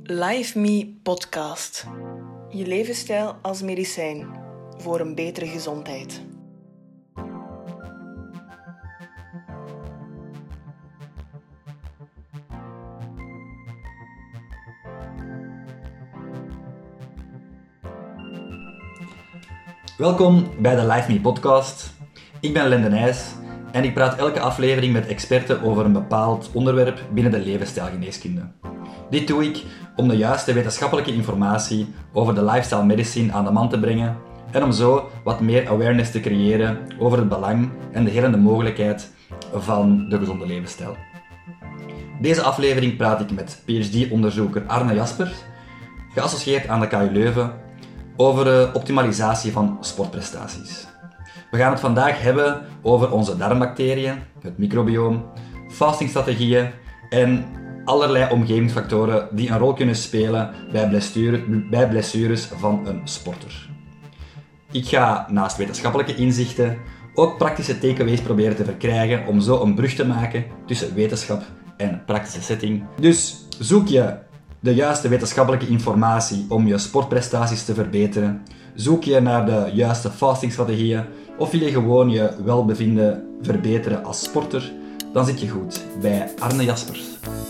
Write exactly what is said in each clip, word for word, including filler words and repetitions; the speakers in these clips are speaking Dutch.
Live Me Podcast. Je levensstijl als medicijn voor een betere gezondheid. Welkom bij de Live Me Podcast. Ik ben Len de Nijs en ik praat elke aflevering met experten over een bepaald onderwerp binnen de levensstijlgeneeskunde. Dit doe ik om de juiste wetenschappelijke informatie over de lifestyle medicine aan de man te brengen en om zo wat meer awareness te creëren over het belang en de helende mogelijkheid van de gezonde levensstijl. Deze aflevering praat ik met P H D-onderzoeker Arne Jaspers, geassocieerd aan de K U Leuven, over de optimalisatie van sportprestaties. We gaan het vandaag hebben over onze darmbacteriën, het microbioom, fastingstrategieën en allerlei omgevingsfactoren die een rol kunnen spelen bij, blessure, bij blessures van een sporter. Ik ga naast wetenschappelijke inzichten ook praktische takeaways proberen te verkrijgen om zo een brug te maken tussen wetenschap en praktische setting. Dus zoek je de juiste wetenschappelijke informatie om je sportprestaties te verbeteren, zoek je naar de juiste fastingstrategieën of wil je gewoon je welbevinden verbeteren als sporter, dan zit je goed bij Arne Jaspers.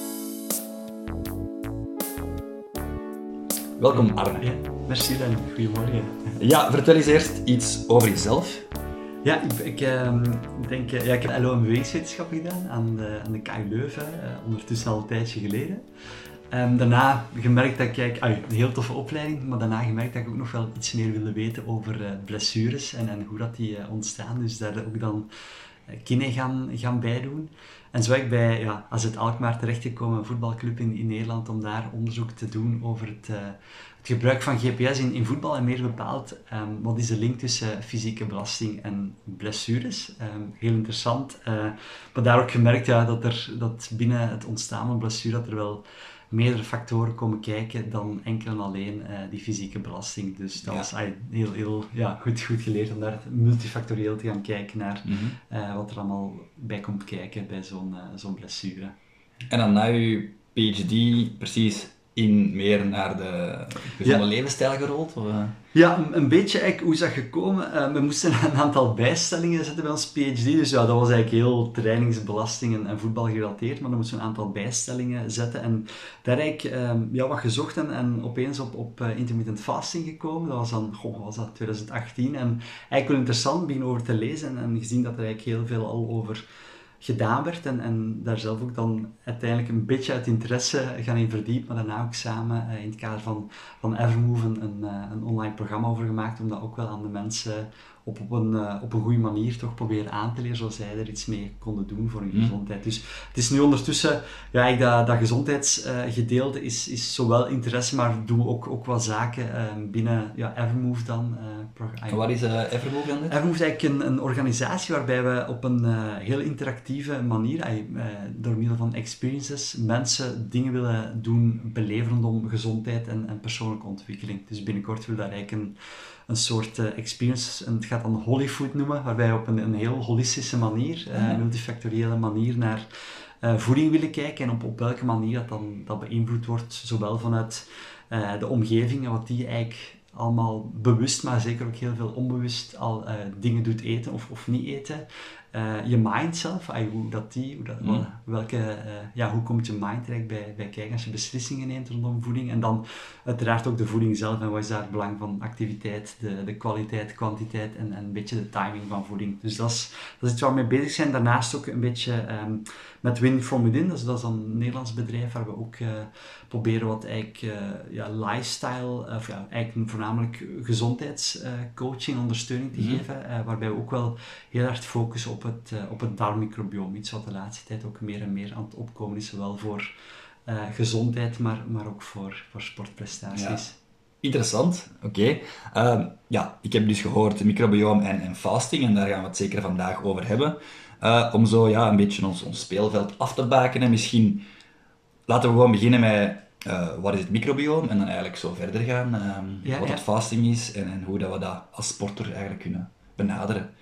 Welkom Arne. Ja, merci Dan, goedemorgen. Ja, vertel eens eerst iets over jezelf. Ja, ik, ik uh, denk, uh, ja, ik heb L O en bewegingswetenschap gedaan aan de, aan de K U Leuven, uh, ondertussen al een tijdje geleden. Um, daarna gemerkt dat ik, uh, een heel toffe opleiding, maar daarna gemerkt dat ik ook nog wel iets meer wilde weten over uh, blessures en, en hoe dat die uh, ontstaan. Dus daar ook dan uh, kine gaan, gaan bijdoen. En zo ben ik bij ja, A Z Alkmaar terechtgekomen, een voetbalclub in, in Nederland, om daar onderzoek te doen over het, uh, het gebruik van G P S in, in voetbal en meer bepaald um, wat is de link tussen uh, fysieke belasting en blessures. Um, heel interessant, uh, maar daar ook gemerkt ja, dat, er, dat binnen het ontstaan van blessure dat er wel meerdere factoren komen kijken dan enkel en alleen uh, die fysieke belasting. Dus dat ja. was uh, heel, heel ja, goed, goed geleerd om daar multifactorieel te gaan kijken naar mm-hmm. uh, wat er allemaal bij komt kijken bij zo'n, uh, zo'n blessure. En dan na je P H D precies in meer naar de gezonde ja. levensstijl gerold? Of? Ja, een, een beetje eigenlijk, hoe is dat gekomen? Uh, we moesten een aantal bijstellingen zetten bij ons P H D, dus ja, dat was eigenlijk heel trainingsbelasting en, en voetbal gerelateerd, maar dan moesten we een aantal bijstellingen zetten en daar eigenlijk um, ja, wat gezocht en, en opeens op, op uh, intermittent fasting gekomen. Dat was dan, goh, was dat twintig achttien en eigenlijk wel interessant begin over te lezen en, en gezien dat er eigenlijk heel veel al over gedaan werd en, en daar zelf ook dan uiteindelijk een beetje uit interesse gaan in verdiepen, maar daarna ook samen uh, in het kader van, van Evermove een, een, een online programma over gemaakt, om dat ook wel aan de mensen op, op, een, uh, op een goede manier toch proberen aan te leren, zoals zij er iets mee konden doen voor hun mm. gezondheid. Dus het is nu ondertussen, ja, ik, dat, dat gezondheidsgedeelte uh, is, is zowel interesse, maar doen we ook, ook wat zaken uh, binnen ja, Evermove dan. Uh, pro- en wat is uh, Evermove dan? Dit? Evermove is eigenlijk een, een organisatie waarbij we op een uh, heel interactieve manier, uh, door middel van experiences, mensen dingen willen doen, beleven rondom gezondheid en, en persoonlijke ontwikkeling. Dus binnenkort willen we daar eigenlijk een een soort uh, experience, en het gaat dan Holyfood noemen, waarbij we op een, een heel holistische manier, uh, mm-hmm. multifactoriële manier naar uh, voeding willen kijken en op, op welke manier dat dan dat beïnvloed wordt, zowel vanuit uh, de omgeving en wat die eigenlijk allemaal bewust, maar zeker ook heel veel onbewust al uh, dingen doet eten of, of niet eten. Uh, je mind zelf, uh, hoe dat die, hoe, dat, mm. welke, uh, ja, hoe komt je mind er bij, bij kijken als je beslissingen neemt rondom voeding en dan uiteraard ook de voeding zelf en wat is daar het belang van activiteit, de, de kwaliteit, kwantiteit en, en een beetje de timing van voeding. Dus dat is, dat is iets waar we mee bezig zijn. Daarnaast ook een beetje um, met Win From Within, dat is, dat is een Nederlands bedrijf waar we ook uh, proberen wat eigenlijk uh, ja, lifestyle, of ja, eigenlijk voornamelijk gezondheidscoaching, uh, ondersteuning te mm. geven, uh, waarbij we ook wel heel hard focussen op op het, uh, op het darmmicrobioom. Iets wat de laatste tijd ook meer en meer aan het opkomen is, zowel voor uh, gezondheid, maar, maar ook voor, voor sportprestaties. Ja. Interessant, oké. Okay. Uh, ja, ik heb dus gehoord microbioom en, en fasting, en daar gaan we het zeker vandaag over hebben. Uh, om zo ja, een beetje ons, ons speelveld af te bakenen. Misschien laten we gewoon beginnen met uh, wat is het microbioom en dan eigenlijk zo verder gaan. Um, ja, wat ja. het fasting is en, en hoe dat we dat als sporter eigenlijk kunnen benaderen.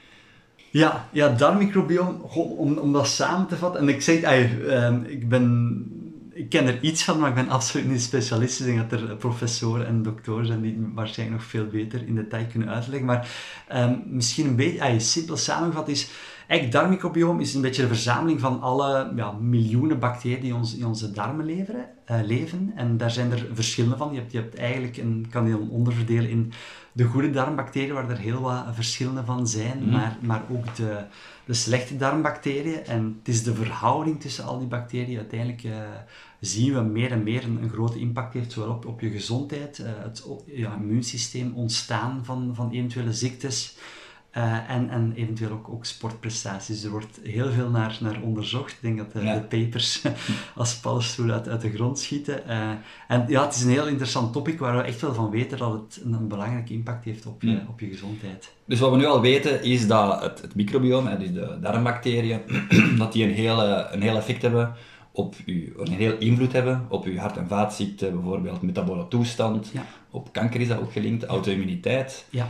Ja, ja, darmmicrobioom, om, om dat samen te vatten. En ik zeg, uh, uh, ik ben... Ik ik ken er iets van, maar ik ben absoluut niet specialist. Ik denk dat er professoren en doktoren zijn die het waarschijnlijk nog veel beter in detail kunnen uitleggen. Maar um, misschien een beetje, ah, simpel samengevat is, eigenlijk het darmmicrobioom is een beetje de verzameling van alle ja, miljoenen bacteriën die ons, in onze darmen leveren, uh, leven. En daar zijn er verschillende van. Je hebt, je hebt eigenlijk een, kan je dan onderverdelen in de goede darmbacteriën, waar er heel wat verschillende van zijn, mm. maar, maar ook de, de slechte darmbacteriën. En het is de verhouding tussen al die bacteriën. Uiteindelijk uh, zien we meer en meer een, een grote impact heeft, zowel op, op je gezondheid, uh, het ja, immuunsysteem, ontstaan van, van eventuele ziektes. Uh, en, en eventueel ook, ook sportprestaties. Er wordt heel veel naar, naar onderzocht. Ik denk dat de, ja. de papers als paddenstoelen uit, uit de grond schieten. Uh, en ja, het is een heel interessant topic waar we echt wel van weten dat het een, een belangrijke impact heeft op je, hmm. op je gezondheid. Dus wat we nu al weten is dat het, het microbiome, dus de darmbacteriën, dat die een heel, een heel effect hebben op u, een heel invloed hebben op uw hart- en vaatziekten, bijvoorbeeld metabole toestand. Ja. Op kanker is dat ook gelinkt, auto-immuniteit. Ja.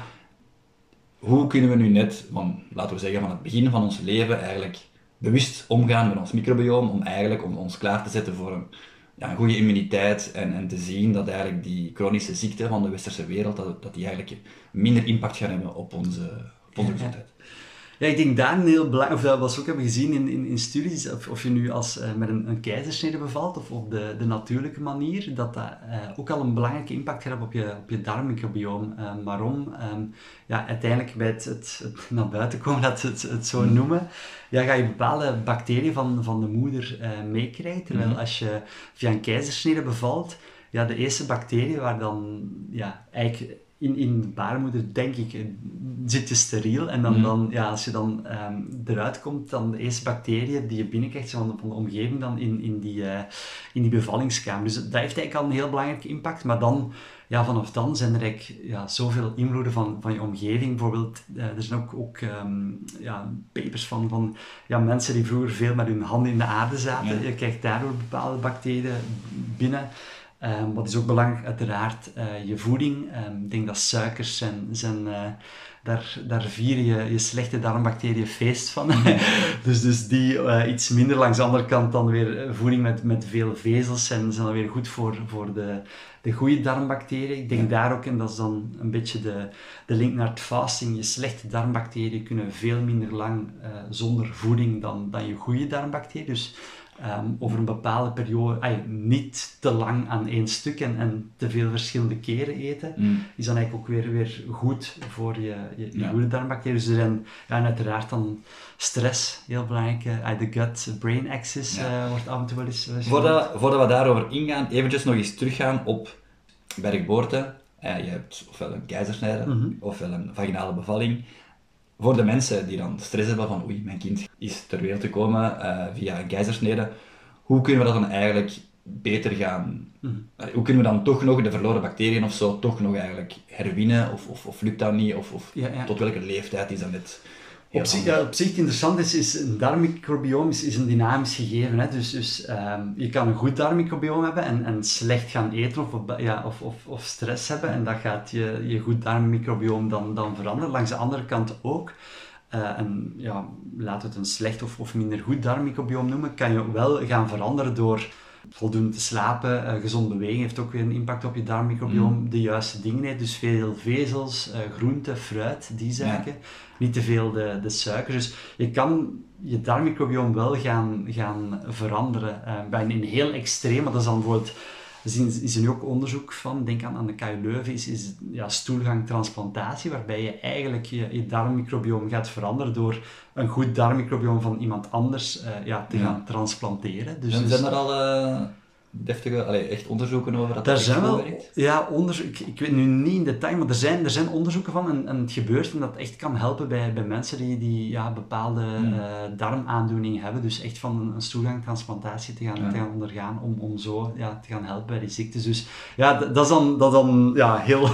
Hoe kunnen we nu net, van, laten we zeggen van het begin van ons leven, eigenlijk bewust omgaan met ons microbioom, om eigenlijk om ons klaar te zetten voor een, ja, een goede immuniteit en, en te zien dat eigenlijk die chronische ziekten van de westerse wereld, dat, dat die eigenlijk minder impact gaan hebben op onze, op onze gezondheid. Ja, ik denk daar een heel belangrijk, of dat we ook hebben gezien in, in, in studies, of, of je nu als, uh, met een, een keizersnede bevalt of op de, de natuurlijke manier, dat dat uh, ook al een belangrijke impact gaat hebben op je, op je darmmicrobioom. Uh, waarom? Um, ja, uiteindelijk bij het, het, het naar buiten komen, dat het, het zo mm. noemen, ja, ga je bepaalde bacteriën van, van de moeder uh, meekrijgen, terwijl mm. als je via een keizersnede bevalt, ja, de eerste bacteriën waar dan ja, eigenlijk In, in de baarmoeder, denk ik, zit je steriel. En dan, mm. dan ja, als je dan um, eruit komt, dan de eerste bacteriën die je binnenkrijgt van de, van de omgeving dan in, in, die, uh, in die bevallingskamer. Dus dat heeft eigenlijk al een heel belangrijke impact. Maar dan, ja, vanaf dan zijn er eigenlijk ja, zoveel invloeden van, van je omgeving. Bijvoorbeeld, uh, er zijn ook, ook um, ja, papers van, van ja, mensen die vroeger veel met hun handen in de aarde zaten. Ja. Je krijgt daardoor bepaalde bacteriën binnen. Um, wat is ook belangrijk, uiteraard, uh, je voeding. Um, ik denk dat suikers zijn, zijn uh, daar, daar vier je, je slechte darmbacteriën feest van. dus, dus die uh, iets minder. Langs de andere kant dan weer voeding met, met veel vezels zijn, zijn dan weer goed voor, voor de, de goede darmbacteriën. Ik denk ja. daar ook, en dat is dan een beetje de, de link naar het fasting, je slechte darmbacteriën kunnen veel minder lang uh, zonder voeding dan, dan je goede darmbacteriën. Dus Um, over een bepaalde periode, ay, niet te lang aan één stuk en, en te veel verschillende keren eten, mm. is dan eigenlijk ook weer, weer goed voor je, je, je ja. goede darmbacteriën. Dus er zijn, ja, en uiteraard dan stress, heel belangrijk. Uh, de gut-brain axis ja. uh, wordt af en toe wel eens... Wel eens voordat, voordat we daarover ingaan, eventjes nog eens teruggaan op bij de geboorte. Uh, je hebt ofwel een keizersnede, mm-hmm. ofwel een vaginale bevalling. Voor de mensen die dan stress hebben van oei, mijn kind is ter wereld te komen uh, via een keizersnede, hoe kunnen we dat dan eigenlijk beter gaan... Mm. Hoe kunnen we dan toch nog de verloren bacteriën of zo toch nog eigenlijk herwinnen? Of, of, of lukt dat niet? Of, of ja, ja. tot welke leeftijd is dat net... Op zich, ja, op zich interessant is, is een darmmicrobioom is, is een dynamisch gegeven. Hè? Dus, dus um, je kan een goed darmmicrobioom hebben en, en slecht gaan eten of, ja, of, of, of stress hebben. En dat gaat je, je goed darmmicrobioom dan, dan veranderen. Langs de andere kant ook. Uh, en ja, laten we het een slecht of, of minder goed darmmicrobioom noemen, kan je wel gaan veranderen door voldoende te slapen. Uh, gezond bewegen heeft ook weer een impact op je darmmicrobioom. Mm. De juiste dingen eten, dus veel vezels, uh, groente, fruit, die zaken. Ja. Niet te veel de, de suikers. Dus je kan je darmmicrobioom wel gaan, gaan veranderen. Uh, bij een heel extreem, maar dat is dan bijvoorbeeld... Er is er nu ook onderzoek van, denk aan, aan de K U Leuven, is, is ja, stoelgangtransplantatie, waarbij je eigenlijk je, je darmmicrobioom gaat veranderen door een goed darmmicrobioom van iemand anders uh, ja, te ja. gaan transplanteren. Dus, en dus, zijn er al uh, deftige, allee, echt onderzoeken over dat daar dat zijn wel, werkt? Ja, onderzoek, ik, ik weet nu niet in detail, maar er zijn, er zijn onderzoeken van en, en het gebeurt en dat echt kan helpen bij, bij mensen die, die ja, bepaalde hmm. uh, darmaandoeningen hebben. Dus echt van een, een stoelgangtransplantatie te gaan, ja. te gaan ondergaan om, om zo ja, te gaan helpen bij die ziektes. Dus ja, dat, dat is dan, dat is dan ja, heel...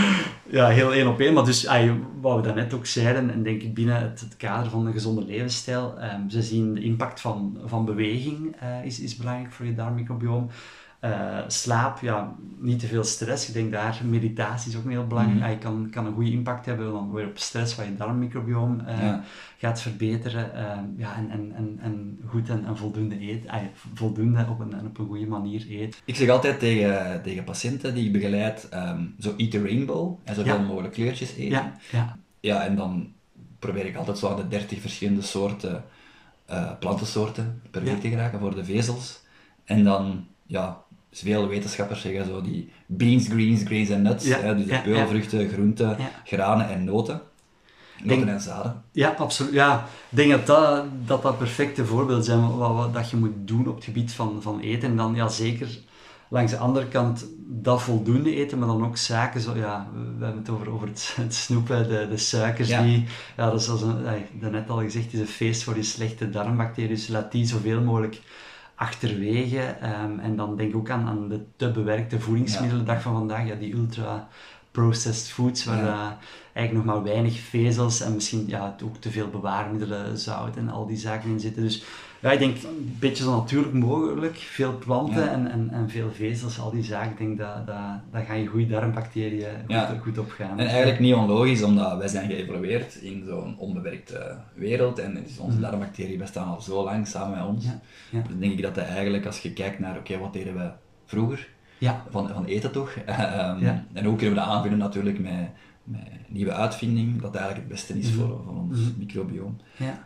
Ja, heel één op één. Maar dus, ay, wat we daarnet ook zeiden, en denk ik binnen het, het kader van een gezonde levensstijl, um, ze zien de impact van, van beweging uh, is, is belangrijk voor je darmmicrobioom. Uh, slaap, ja, niet te veel stress. Ik denk daar, meditatie is ook heel belangrijk. Mm-hmm. Je kan, kan een goede impact hebben dan weer op stress, wat je darmmicrobioom uh, ja. gaat verbeteren. Uh, ja, en, en, en, en goed en, en voldoende eten. Uh, voldoende op een, op een goede manier eten. Ik zeg altijd tegen, tegen patiënten die ik begeleid, um, zo eat the rainbow. En zoveel ja. mogelijk kleurtjes eten. Ja, ja. ja, en dan probeer ik altijd zo aan de dertig verschillende soorten uh, plantensoorten per week ja. te geraken voor de vezels. En dan, ja... Dus veel wetenschappers zeggen zo die beans, greens, grains en nuts, ja, hè, dus de ja, peulvruchten, ja. groenten, ja. granen en noten. Noten denk, en zaden. Ja, absoluut. Ja, ik denk dat dat, dat, dat perfecte voorbeelden zijn wat, wat dat je moet doen op het gebied van, van eten. En dan ja, zeker langs de andere kant dat voldoende eten, maar dan ook zaken zo, ja, we hebben het over, over het, het snoepen, de, de suikers ja. die, ja, dat is zoals een, ja, net al gezegd, is een feest voor die slechte darmbacteriën, dus laat die zoveel mogelijk achterwege. Um, en dan denk ik ook aan, aan de te bewerkte voedingsmiddelen, de ja. dag van vandaag, ja, die ultra processed foods, waar ja. uh, eigenlijk nog maar weinig vezels en misschien ja, ook te veel bewaarmiddelen, zout en al die zaken in zitten. Dus ja, ik denk een beetje zo natuurlijk mogelijk, veel planten ja. en, en, en veel vezels, al die zaken, ik denk dat, dat, dat gaan je goede darmbacteriën goed, ja. goed opgaan. En eigenlijk niet onlogisch, omdat wij zijn geëvolueerd in zo'n onbewerkte wereld en dus onze mm. darmbacteriën bestaan al zo lang samen met ons. Ja. Ja. Dus denk ik dat dat eigenlijk, als je kijkt naar, oké, okay, wat deden we vroeger, ja. van, van eten toch, um, ja. en hoe kunnen we dat aanvullen natuurlijk met, met nieuwe uitvinding, dat eigenlijk het beste is mm. voor, voor ons mm. microbioom. Ja.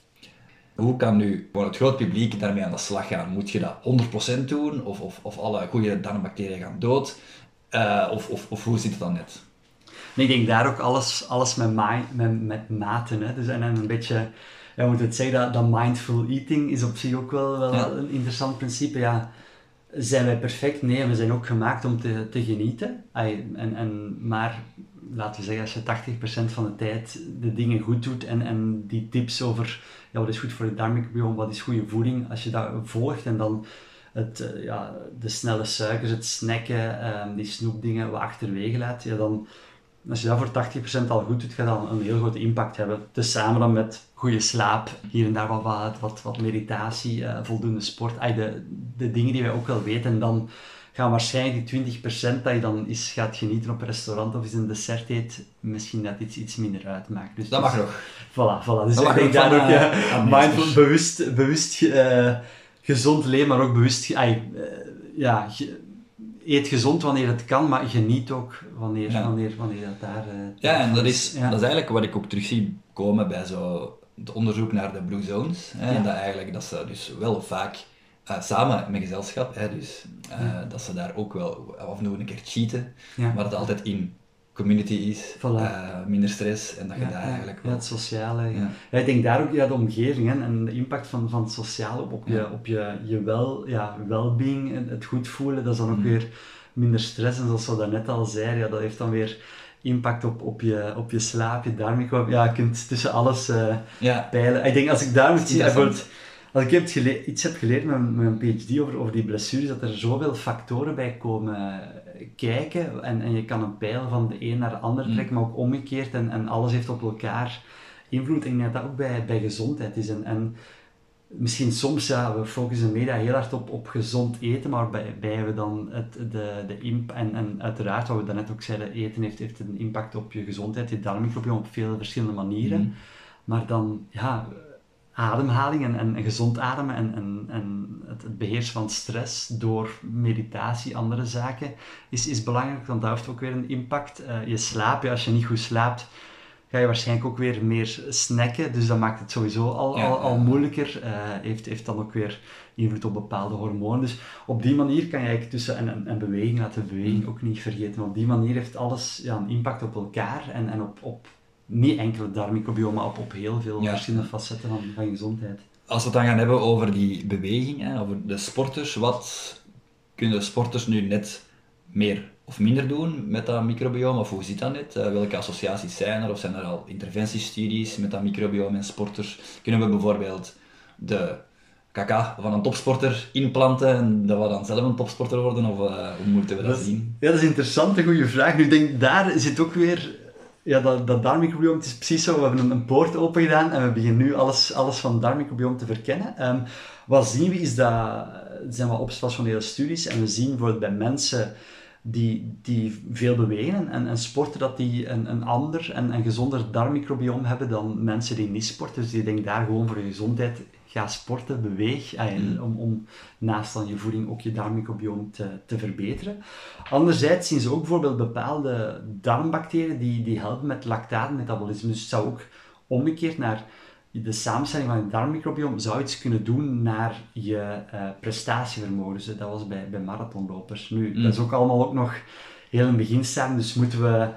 Hoe kan nu voor het groot publiek daarmee aan de slag gaan? Moet je dat honderd procent doen? Of, of, of alle goede darmbacteriën gaan dood? Uh, of, of, of hoe zit het dan net? Nee, ik denk daar ook alles, alles met, ma- met, met maten. Hè? Dus, en een beetje, ja, moet het zeggen, dat, dat mindful eating is op zich ook wel, wel ja. een interessant principe. Ja, zijn wij perfect? Nee, we zijn ook gemaakt om te, te genieten. Ay, en, en, maar laten we zeggen, als je tachtig procent van de tijd de dingen goed doet en, en die tips over ja, wat is goed voor het darmmicrobioom, wat is goede voeding, als je dat volgt en dan het, uh, ja, de snelle suikers, het snacken, um, die snoepdingen wat achterwege laat, ja, dan, als je dat voor tachtig procent al goed doet, gaat dat een heel grote impact hebben. Tezamen dan met goede slaap, hier en daar wat, wat, wat, wat meditatie, uh, voldoende sport, ay, de, de dingen die wij ook wel weten. En dan gaan waarschijnlijk die twintig procent dat je dan eens gaat genieten op een restaurant of eens een dessert eet, misschien dat iets, iets minder uitmaakt. Dus, dat mag dus, nog. Voilà, voilà. Dus dat ik denk daar ook ja, mindful, bewust, bewust uh, gezond leven, maar ook bewust, ay, uh, ja, ge, eet gezond wanneer het kan, maar geniet ook wanneer, ja. wanneer, wanneer dat daar... Uh, ja, en dat is, ja. dat is eigenlijk wat ik ook terug zie komen bij zo het onderzoek naar de Blue Zones. Hè, ja. Dat eigenlijk, dat ze dus wel vaak uh, samen met gezelschap, hè, dus uh, ja. dat ze daar ook wel af en toe een keer cheaten, ja. maar dat het altijd in community is, voilà. uh, minder stress en dat je ja, daar ja, eigenlijk wel... Ja, het sociale. Ja. Ja. Ja, ik denk daar ook ja, de omgeving hè, en de impact van, van het sociale op, op, ja. je, op je, je wel, ja, well-being, het goed voelen, dat is dan ook mm. weer minder stress. En zoals we daarnet al zeiden, ja, dat heeft dan weer impact op, op, je, op je slaap, je darmmicrobioom. Ja, je kunt tussen alles uh, ja. peilen. Ik denk, als ik daar moet zien, bijvoorbeeld... Als ik heb gele- iets heb geleerd met, met mijn P H D over, over die blessures, dat er zoveel factoren bij komen kijken en, en je kan een pijl van de een naar de ander trekken, mm. maar ook omgekeerd en, en alles heeft op elkaar invloed. En ik denk dat dat ook bij, bij gezondheid is. En, en misschien soms, ja, we focussen media heel hard op, op gezond eten, maar bij, bij we dan het, de, de imp- en, en uiteraard, wat we daarnet ook zeiden, eten heeft, heeft een impact op je gezondheid, je darmmicrobioom op veel verschillende manieren. Mm. Maar dan, ja... ademhaling en, en, en gezond ademen en, en, en het, het beheersen van stress door meditatie, andere zaken, is, is belangrijk, want dat heeft ook weer een impact. Uh, je slaap, ja, als je niet goed slaapt, ga je waarschijnlijk ook weer meer snacken, dus dat maakt het sowieso al, ja, al, al moeilijker. Uh, heeft, heeft dan ook weer invloed op bepaalde hormonen. Dus op die manier kan je eigenlijk tussen, en, en, en beweging, laten we beweging ook niet vergeten, maar op die manier heeft alles ja, een impact op elkaar en, en op, op niet enkel het darmmicrobioom, maar op, op heel veel ja. verschillende facetten van, van gezondheid. Als we het dan gaan hebben over die beweging, hè, over de sporters, wat kunnen de sporters nu net meer of minder doen met dat microbioom, of hoe zit dat net? Uh, welke associaties zijn er, of zijn er al interventiestudies met dat microbioom en sporters? Kunnen we bijvoorbeeld de kaka van een topsporter inplanten en dat we dan zelf een topsporter worden, of uh, hoe moeten we dat, dat zien? Ja, dat is een interessante, goede vraag. Nu denk daar zit ook weer... Ja, dat, dat darmmicrobioom, het is precies zo, we hebben een, een poort open gedaan en we beginnen nu alles, alles van het darmmicrobioom te verkennen. Um, wat zien we is dat het zijn wat observationele studies en we zien bijvoorbeeld bij mensen die, die veel bewegen en, en sporten, dat die een, een ander en een gezonder darmmicrobiome hebben dan mensen die niet sporten. Dus ik denk daar gewoon voor je gezondheid, ga sporten, beweeg, mm. om, om naast dan je voeding ook je darmmicrobiome te, te verbeteren. Anderzijds zien ze ook bijvoorbeeld bepaalde darmbacteriën die, die helpen met lactaatmetabolisme. Dus het zou ook omgekeerd naar de samenstelling van je darmmicrobiome zou iets kunnen doen naar je uh, prestatievermogen. Dus dat was bij, bij marathonlopers. Nu, mm. dat is ook allemaal ook nog heel in het beginstadium, dus moeten we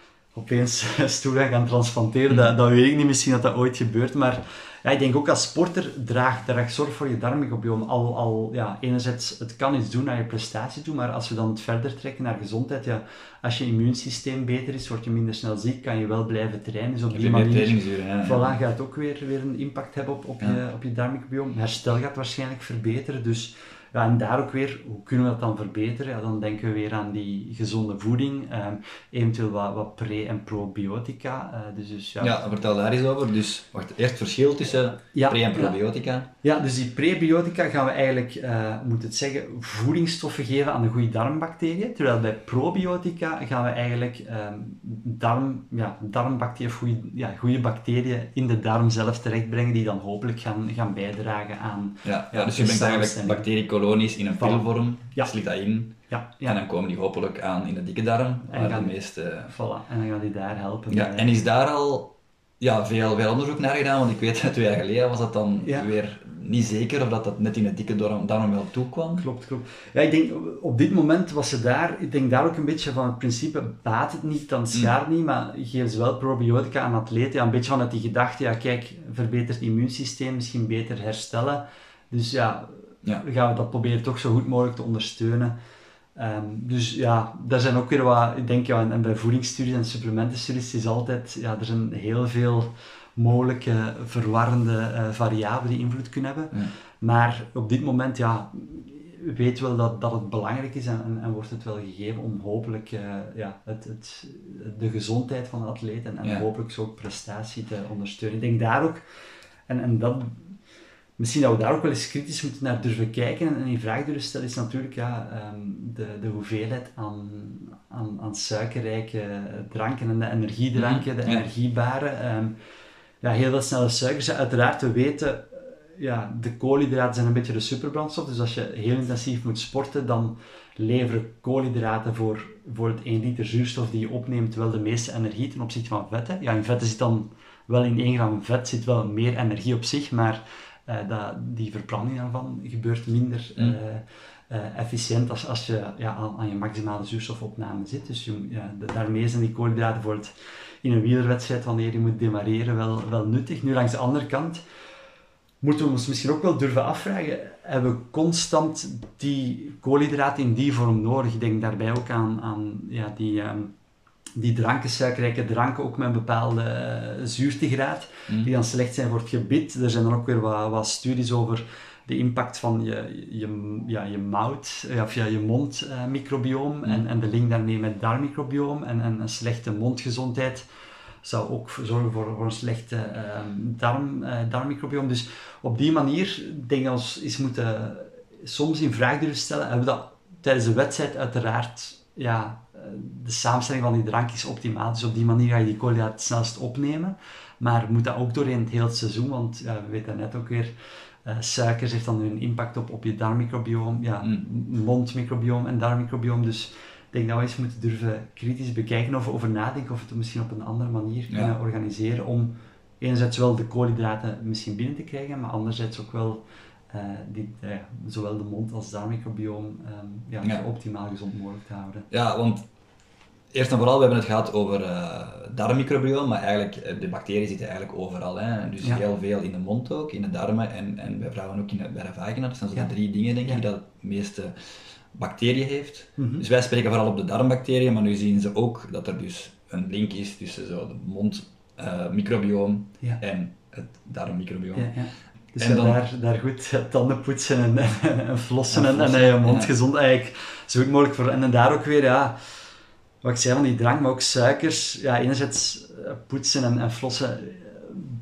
opeens stoelen gaan transplanteren, mm. dat, dat weet ik niet, misschien dat dat ooit gebeurt, maar ja, ik denk ook als sporter, draag, draag zorg voor je darmmicrobiome. Al, al, ja, enerzijds, het kan iets doen naar je prestatie toe, maar als we dan het verder trekken naar gezondheid, ja, als je immuunsysteem beter is, word je minder snel ziek, kan je wel blijven trainen. Dus op die manier ja, voilà, ja. gaat het ook weer, weer een impact hebben op, op, ja. je, op je darmmicrobiome. Herstel gaat waarschijnlijk verbeteren, dus ja, en daar ook weer, hoe kunnen we dat dan verbeteren? Ja, dan denken we weer aan die gezonde voeding, eh, eventueel wat, wat pre- en probiotica. Uh, dus, dus, ja. ja, vertel daar eens over. Dus, wacht, eerst het verschil tussen ja, pre- en probiotica. Ja. ja, dus die prebiotica gaan we eigenlijk, uh, moet het zeggen, voedingsstoffen geven aan de goede darmbacteriën. Terwijl bij probiotica gaan we eigenlijk um, darm, ja, darmbacteriën, of goede, ja, goede bacteriën in de darm zelf terechtbrengen, die dan hopelijk gaan, gaan bijdragen aan... Ja, ja, dus je brengt eigenlijk bacteriekolonies in een pilvorm, ja. slikt dat in, ja, ja. en dan komen die hopelijk aan in de dikke darm, waar gaan, de meeste... Voilà, en dan gaan die daar helpen. Ja, bij... en is daar al ja, veel, veel onderzoek naar gedaan? Want ik weet, twee jaar geleden was dat dan ja. weer niet zeker of dat, dat net in de dikke darm, darm wel toekwam. Klopt, klopt. Ja, ik denk, op dit moment was ze daar, ik denk daar ook een beetje van het principe, baat het niet, dan schaadt mm. niet, maar geef ze wel probiotica aan atleten. Ja, een beetje vanuit die gedachte, ja kijk, verbetert het immuunsysteem, misschien beter herstellen. Dus ja, ja. gaan we dat proberen toch zo goed mogelijk te ondersteunen. Um, dus ja, daar zijn ook weer wat, ik denk, ja, en bij voedingsstudies en supplementenstudies is altijd, ja, er zijn heel veel mogelijke verwarrende uh, variabelen die invloed kunnen hebben. Ja. Maar op dit moment, ja, weet wel dat, dat het belangrijk is en, en, en wordt het wel gegeven om hopelijk uh, ja, het, het, de gezondheid van de atleet en, en ja. hopelijk zo ook prestatie te ondersteunen. Ik denk daar ook, en, en dat... Misschien dat we daar ook wel eens kritisch moeten naar durven kijken en in vraag durven stellen, is natuurlijk ja, um, de, de hoeveelheid aan, aan, aan suikerrijke dranken en de energiedranken, de ja. energiebaren. Um, ja, heel veel snelle suikers. Uiteraard, we weten, ja, de koolhydraten zijn een beetje de superbrandstof, dus als je heel intensief moet sporten, dan leveren koolhydraten voor, voor het één liter zuurstof die je opneemt wel de meeste energie ten opzichte van vetten. Ja, in vetten zit dan wel in één gram vet zit wel meer energie op zich, maar Uh, dat, die verbranding daarvan gebeurt minder uh, uh, efficiënt als, als je ja, aan, aan je maximale zuurstofopname zit. Dus je, ja, de, daarmee zijn die koolhydraten voor het, in een wielerwedstrijd, wanneer je moet demareren, wel, wel nuttig. Nu, langs de andere kant moeten we ons misschien ook wel durven afvragen, hebben we constant die koolhydraten in die vorm nodig? Ik denk daarbij ook aan, aan ja, die... Um, die dranken, suikerrijke dranken, ook met een bepaalde uh, zuurtegraad, mm. die dan slecht zijn voor het gebit. Er zijn dan ook weer wat, wat studies over de impact van je, je, ja, je mouth, of ja, je mondmicrobioom uh, mm. en, en de link daarmee met het darmmicrobioom. En, en een slechte mondgezondheid zou ook zorgen voor, voor een slechte uh, darm, uh, darmmicrobioom. Dus op die manier denk ik dat we eens moeten soms in vraag durven stellen. Hebben we dat tijdens de wedstrijd uiteraard... Ja, de samenstelling van die drank is optimaal, dus op die manier ga je die koolhydraten het snelst opnemen, maar moet dat ook doorheen het hele seizoen, want ja, we weten net ook weer, uh, suikers heeft dan een impact op, op je darmmicrobioom, ja, mm. mondmicrobioom en darmmicrobioom, dus ik denk dat we eens moeten durven kritisch bekijken of over nadenken of we het misschien op een andere manier ja. kunnen organiseren om enerzijds wel de koolhydraten misschien binnen te krijgen, maar anderzijds ook wel Uh, die, uh, zowel de mond als darmmicrobioom um, ja, ja. zo optimaal gezond mogelijk te houden. Ja, want eerst en vooral, we hebben het gehad over uh, darmmicrobioom, maar eigenlijk, de bacteriën zitten eigenlijk overal. Hè? Dus ja. heel veel in de mond ook, in de darmen en, en bij vrouwen ook in de, bij de vagina. Dat zijn zo ja. de drie dingen, denk ik, ja. dat het meeste bacteriën heeft. Mm-hmm. Dus wij spreken vooral op de darmbacteriën, maar nu zien ze ook dat er dus een link is tussen zo de mondmicrobioom uh, ja. en het darmmicrobioom. Ja, ja. Dus en dan, daar, daar goed ja, tanden poetsen en, en, en flossen en, en, en je mond ja. gezond eigenlijk zo goed mogelijk voor. En daar ook weer, ja, wat ik zei van die drank, maar ook suikers. Ja, enerzijds poetsen en, en flossen,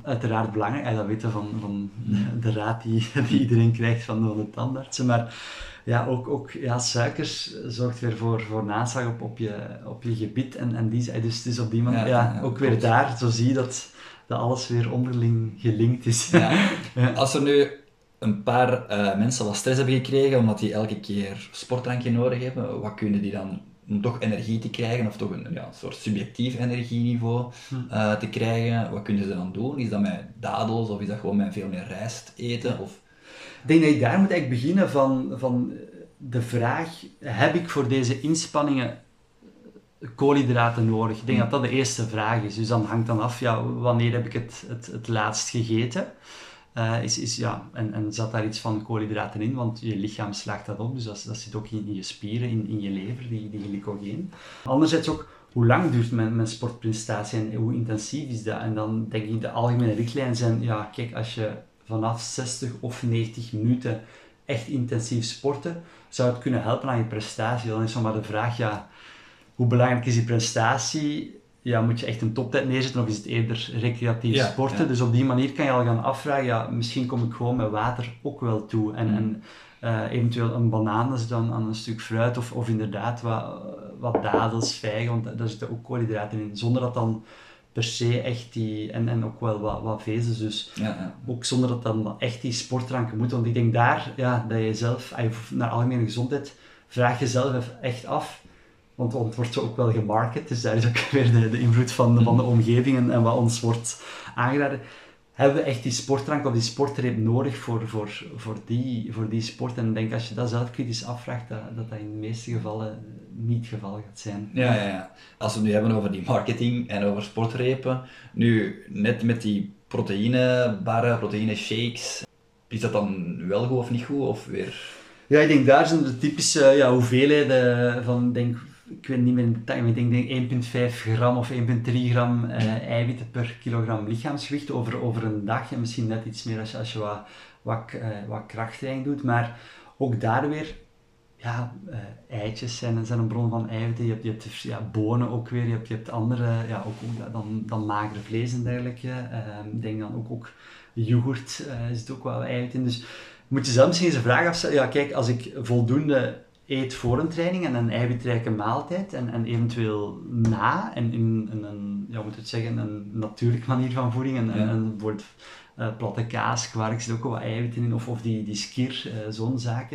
uiteraard belangrijk. En dat weten van, van de raad die, die iedereen krijgt van, van de tandartsen. Maar ja, ook, ook ja, suikers zorgt weer voor, voor naslag op, op, je, op je gebit. En, en die, dus, dus op die manier, ja, ja, ja, ook weer klopt. Daar, zo zie je dat, dat alles weer onderling gelinkt is. Ja. Ja. Als er nu een paar uh, mensen wat stress hebben gekregen, omdat die elke keer sportdrankje nodig hebben, wat kunnen die dan om toch energie te krijgen, of toch een, ja, een soort subjectief energieniveau uh, te krijgen, wat kunnen ze dan doen? Is dat met dadels, of is dat gewoon met veel meer rijst eten? Of... Ik denk dat je daar moet eigenlijk beginnen van, van de vraag, heb ik voor deze inspanningen koolhydraten nodig? Ik denk dat dat de eerste vraag is. Dus dan hangt dan af, ja, wanneer heb ik het, het, het laatst gegeten? Uh, is, is, ja, en, en zat daar iets van koolhydraten in, want je lichaam slaagt dat op, dus dat, dat zit ook in, in je spieren, in, in je lever, die, die glycogeen. Anderzijds ook, hoe lang duurt mijn, mijn sportprestatie en hoe intensief is dat? En dan denk ik, de algemene richtlijnen zijn, ja, kijk, als je vanaf zestig of negentig minuten echt intensief sporten, zou het kunnen helpen aan je prestatie. Dan is nog maar de vraag, ja, hoe belangrijk is die prestatie? Ja, moet je echt een toptijd neerzetten of is het eerder recreatief ja, sporten? Ja. Dus op die manier kan je al gaan afvragen, ja, misschien kom ik gewoon met water ook wel toe. En, mm. en uh, eventueel een banaan is dan aan een stuk fruit of, of inderdaad wat, wat dadels, vijgen, want daar zitten ook koolhydraten in. Zonder dat dan per se echt die, en, en ook wel wat, wat vezels, dus ja, ja. ook zonder dat dan echt die sportdranken moeten. Want ik denk daar, ja, dat je zelf, naar algemene gezondheid, vraag jezelf echt af. Want het wordt zo ook wel gemarket, dus daar is ook weer de, de invloed van de, van de omgeving en, en wat ons wordt aangeraden. Hebben we echt die sportdrank of die sportreep nodig voor, voor, voor, die, voor die sport? En ik denk als je dat zelf kritisch afvraagt, dat, dat dat in de meeste gevallen niet het geval gaat zijn. Ja, ja, ja. Als we het nu hebben over die marketing en over sportrepen, nu net met die proteïnebarren, proteïneshakes, is dat dan wel goed of niet goed? Of weer... Ja, ik denk daar zijn de typische ja, hoeveelheden van, denk ik weet niet meer in detail, maar ik denk één komma vijf gram of één komma drie gram uh, eiwitten per kilogram lichaamsgewicht over, over een dag. En misschien net iets meer als je, als je wat, wat, uh, wat krachttraining doet. Maar ook daar weer, ja, uh, eitjes zijn, zijn een bron van eiwitten. Je hebt, je hebt ja, bonen ook weer, je hebt, je hebt andere, ja, ook, ook dan, dan magere vlees en dergelijke. Uh, ik denk dan ook, ook yoghurt, uh, zit ook wel eiwit in. Dus moet je zelf misschien eens een vraag afstellen. Ja, kijk, als ik voldoende eet voor een training en een eiwitrijke maaltijd en, en eventueel na en in, in een, ja, moet het zeggen, een natuurlijke manier van voeding en, ja. en, en bijvoorbeeld uh, platte kaas, kwark zit ook wel wat eiwitten in of, of die, die skir, uh, zo'n zaken.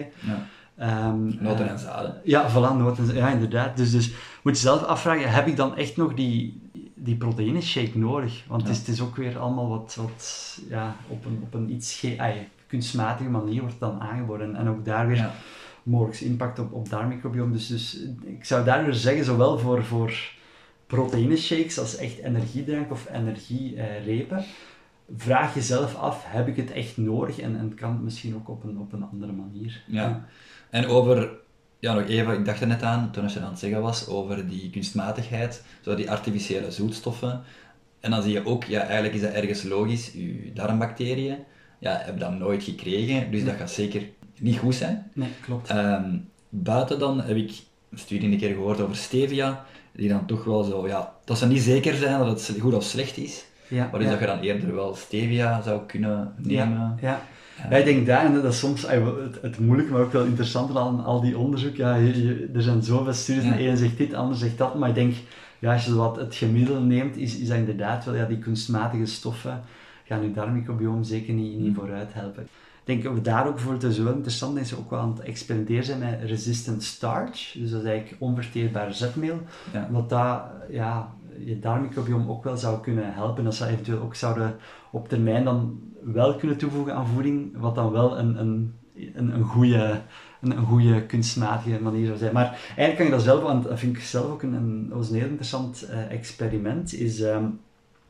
Ja. Um, noten en zaden. Uh, ja, voilà, noten, ja inderdaad. Dus, dus moet je zelf afvragen, heb ik dan echt nog die, die proteïneshake nodig? Want ja. het, is, het is ook weer allemaal wat, wat ja, op, een, op een iets ge- ay, kunstmatige manier wordt dan aangeboden. En ook daar weer... Ja. mogelijk impact op, op darmmicrobiome. Dus, dus ik zou daar weer zeggen, zowel voor, voor proteïneshakes als echt energiedrank of energierepen, vraag jezelf af, heb ik het echt nodig? En, en kan het misschien ook op een, op een andere manier. Ja. En over, ja nog even, ik dacht er net aan, toen als je aan het zeggen was, over die kunstmatigheid, zo die artificiële zoetstoffen. En dan zie je ook, ja eigenlijk is dat ergens logisch, je darmbacteriën, ja, heb dat nooit gekregen, dus dat gaat zeker niet goed zijn. Nee, klopt. Um, buiten dan heb ik een studie een keer gehoord over stevia, die dan toch wel zo, ja, dat ze niet zeker zijn dat het goed of slecht is, ja, maar dus ja. dat je dan eerder wel stevia zou kunnen nemen. Ja, ja. Uh, ja ik denk daar, en dat is soms het, het moeilijke, maar ook wel interessant aan al die onderzoek. Ja, je, je, er zijn zoveel studies, ja. en de ene zegt dit, de ander zegt dat, maar ik denk, ja, als je wat het gemiddelde neemt, is, is dat inderdaad wel, ja, die kunstmatige stoffen gaan je darmmicrobiome zeker niet, niet vooruit helpen. Ik denk dat we daar ook bijvoorbeeld, het is wel interessant, dat ze ook wel aan het experimenteren zijn met resistant starch, dus dat is eigenlijk onverteerbaar zetmeel, ja. omdat dat ja, je darmmicrobiome ook wel zou kunnen helpen, dat ze eventueel ook zouden op termijn dan wel kunnen toevoegen aan voeding, wat dan wel een, een, een, een, goede, een, een goede kunstmatige manier zou zijn. Maar eigenlijk kan je dat zelf, want dat vind ik zelf ook een, een, dat was een heel interessant uh, experiment, is... Um,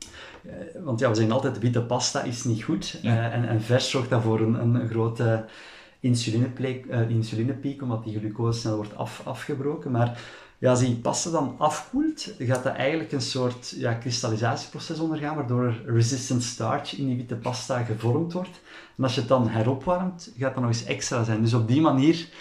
Uh, want ja, we zeggen altijd, witte pasta is niet goed. Ja. Uh, en, en vers zorgt dan voor een, een grote insulinepiek, uh, insulinepiek, omdat die glucose snel wordt af, afgebroken. Maar ja, als die pasta dan afkoelt, gaat dat eigenlijk een soort ja, kristallisatieproces ondergaan, waardoor er resistant starch in die witte pasta gevormd wordt. En als je het dan heropwarmt, gaat dat nog eens extra zijn. Dus op die manier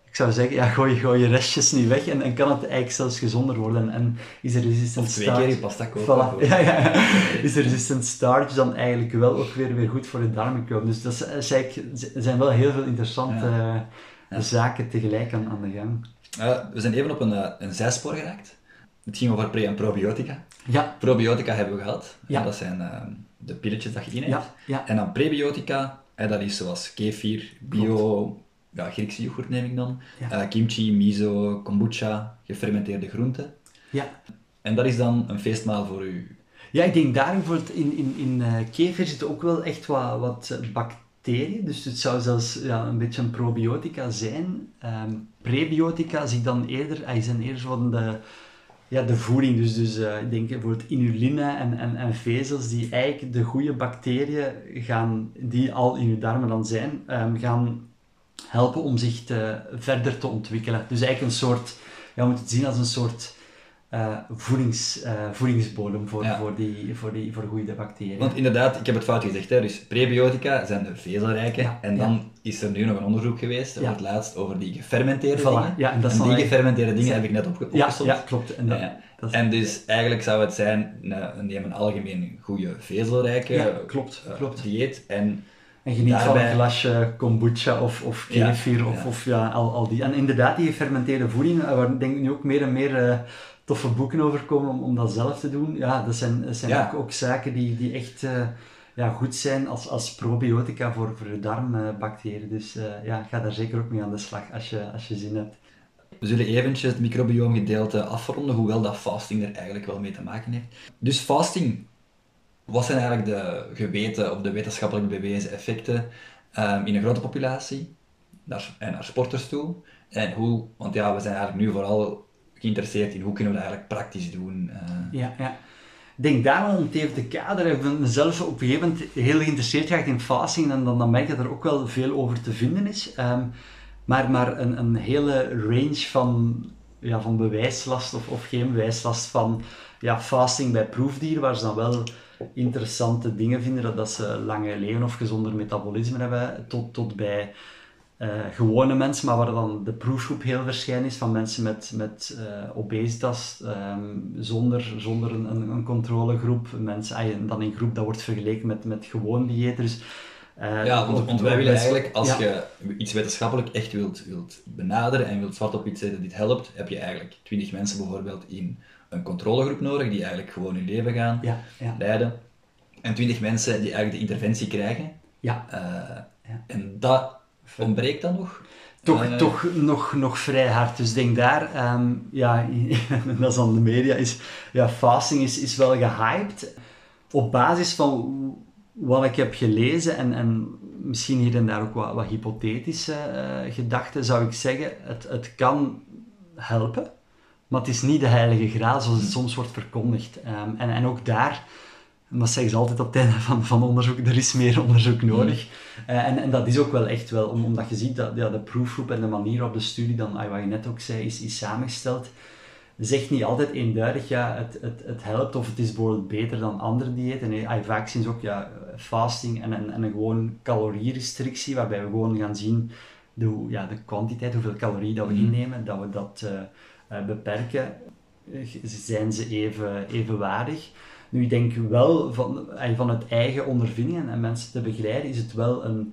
ik zou zeggen, ja, gooi, gooi je restjes niet weg en, en kan het eigenlijk zelfs gezonder worden. En is er resistant Of twee starch... keer je pasta kopen. Voilà. Ja, ja. Is er resistant starch dan eigenlijk wel ook weer, weer goed voor de darmen komen. Dus dat is, is eigenlijk, er zijn wel heel veel interessante ja. uh, ja. zaken tegelijk aan, aan de gang. Uh, we zijn even op een, uh, een zijspoor geraakt. Het ging over pre- en probiotica. Ja. Probiotica hebben we gehad. Ja. Dat zijn uh, de pilletjes dat je inneemt. Ja. Ja. En dan prebiotica, uh, dat is zoals kefir, bio, ja, Griekse yoghurt neem ik dan, ja. uh, kimchi, miso, kombucha, gefermenteerde groenten. Ja. En dat is dan een feestmaal voor u. Ja, ik denk daarin voor het, in, in, in uh, kefir zitten ook wel echt wat, wat bacteriën. Dus het zou zelfs ja, een beetje een probiotica zijn. Um, prebiotica zie ik dan eerder, uh, zijn eerder van de, ja, de voeding. Dus, dus uh, ik denk bijvoorbeeld inuline en, en, en vezels die eigenlijk de goede bacteriën gaan, die al in je darmen dan zijn, um, gaan helpen om zich te, verder te ontwikkelen. Dus eigenlijk een soort, ja, je moet het zien als een soort uh, voedings, uh, voedingsbodem voor, ja. voor, die, voor, die, voor goede bacteriën. Want inderdaad, ik heb het fout gezegd, hè? Dus prebiotica zijn de vezelrijke, ja, en dan ja. is er nu nog een onderzoek geweest, over ja. het laatst, over die gefermenteerde voilà. dingen. Ja, en dat en die eigenlijk... gefermenteerde dingen heb ik net opge- opgezocht. Ja, ja, klopt. En, dat, ja. dat is... en dus eigenlijk zou het zijn, neem een algemeen goede vezelrijke ja, klopt, uh, klopt. dieet en En geniet daarbij... van een glasje kombucha of, of kefir ja, of, ja. of ja, al, al die. En inderdaad, die gefermenteerde voeding, waar denk ik nu ook meer en meer uh, toffe boeken over komen om, om dat zelf te doen. Ja, dat zijn, dat zijn ja. ook, ook zaken die, die echt uh, ja, goed zijn als, als probiotica voor, voor de darmbacteriën. Dus uh, ja, ga daar zeker ook mee aan de slag als je, als je zin hebt. We zullen eventjes het microbioomgedeelte afronden, hoewel dat fasting er eigenlijk wel mee te maken heeft. Dus fasting, wat zijn eigenlijk de geweten of de wetenschappelijk bewezen effecten um, in een grote populatie naar, en naar sporters toe? En hoe, want ja, we zijn eigenlijk nu vooral geïnteresseerd in hoe kunnen we dat eigenlijk praktisch doen. Uh... Ja, ja. Ik denk daarom om het even te kaderen, ik ben mezelf op een gegeven moment heel geïnteresseerd geraakt in fasting en dan, dan merk ik dat er ook wel veel over te vinden is. Um, maar maar een, een hele range van, ja, van bewijslast of, of geen bewijslast van ja, fasting bij proefdieren, waar ze dan wel interessante dingen vinden, dat, dat ze langer leven of gezonder metabolisme hebben, tot, tot bij uh, gewone mensen, maar waar dan de proefgroep heel verschillend is, van mensen met, met uh, obesitas, um, zonder, zonder een, een, een controlegroep, mensen, ah, dan een groep dat wordt vergeleken met, met gewoon diëters. Uh, ja, want, want wij willen eigenlijk, als ja. je iets wetenschappelijk echt wilt, wilt benaderen en wilt zwart op iets zetten dit helpt, heb je eigenlijk twintig mensen bijvoorbeeld in een controlegroep nodig, die eigenlijk gewoon hun leven gaan ja, ja. leiden. En twintig mensen die eigenlijk de interventie krijgen. Ja. Uh, ja. En dat ontbreekt dan nog? Toch, uh, toch nog, nog vrij hard. Dus denk daar, um, ja, dat is aan de media, is, ja, fasting is, is wel gehyped. Op basis van wat ik heb gelezen en, en misschien hier en daar ook wat, wat hypothetische uh, gedachten, zou ik zeggen, het, het kan helpen. Maar het is niet de heilige graal, zoals het soms wordt verkondigd. Um, en, en ook daar, dat zeggen ze altijd op het einde van, van onderzoek, er is meer onderzoek nodig. Mm. Uh, en, en dat is ook wel echt wel, om, omdat je ziet dat ja, de proefgroep en de manier waarop de studie dan, wat je net ook zei, is, is samengesteld, zegt niet altijd eenduidig, ja, het, het, het helpt of het is bijvoorbeeld beter dan andere diëten. En uh, vaak zien ze ook ja, fasting en, en, en een gewoon calorierestrictie, waarbij we gewoon gaan zien de, ja, de kwantiteit, hoeveel calorieën dat we mm. innemen, dat we dat uh, uh, beperken. Uh, zijn ze even, evenwaardig? Nu, ik denk wel, van, van het eigen ondervindingen en mensen te begeleiden, is het wel een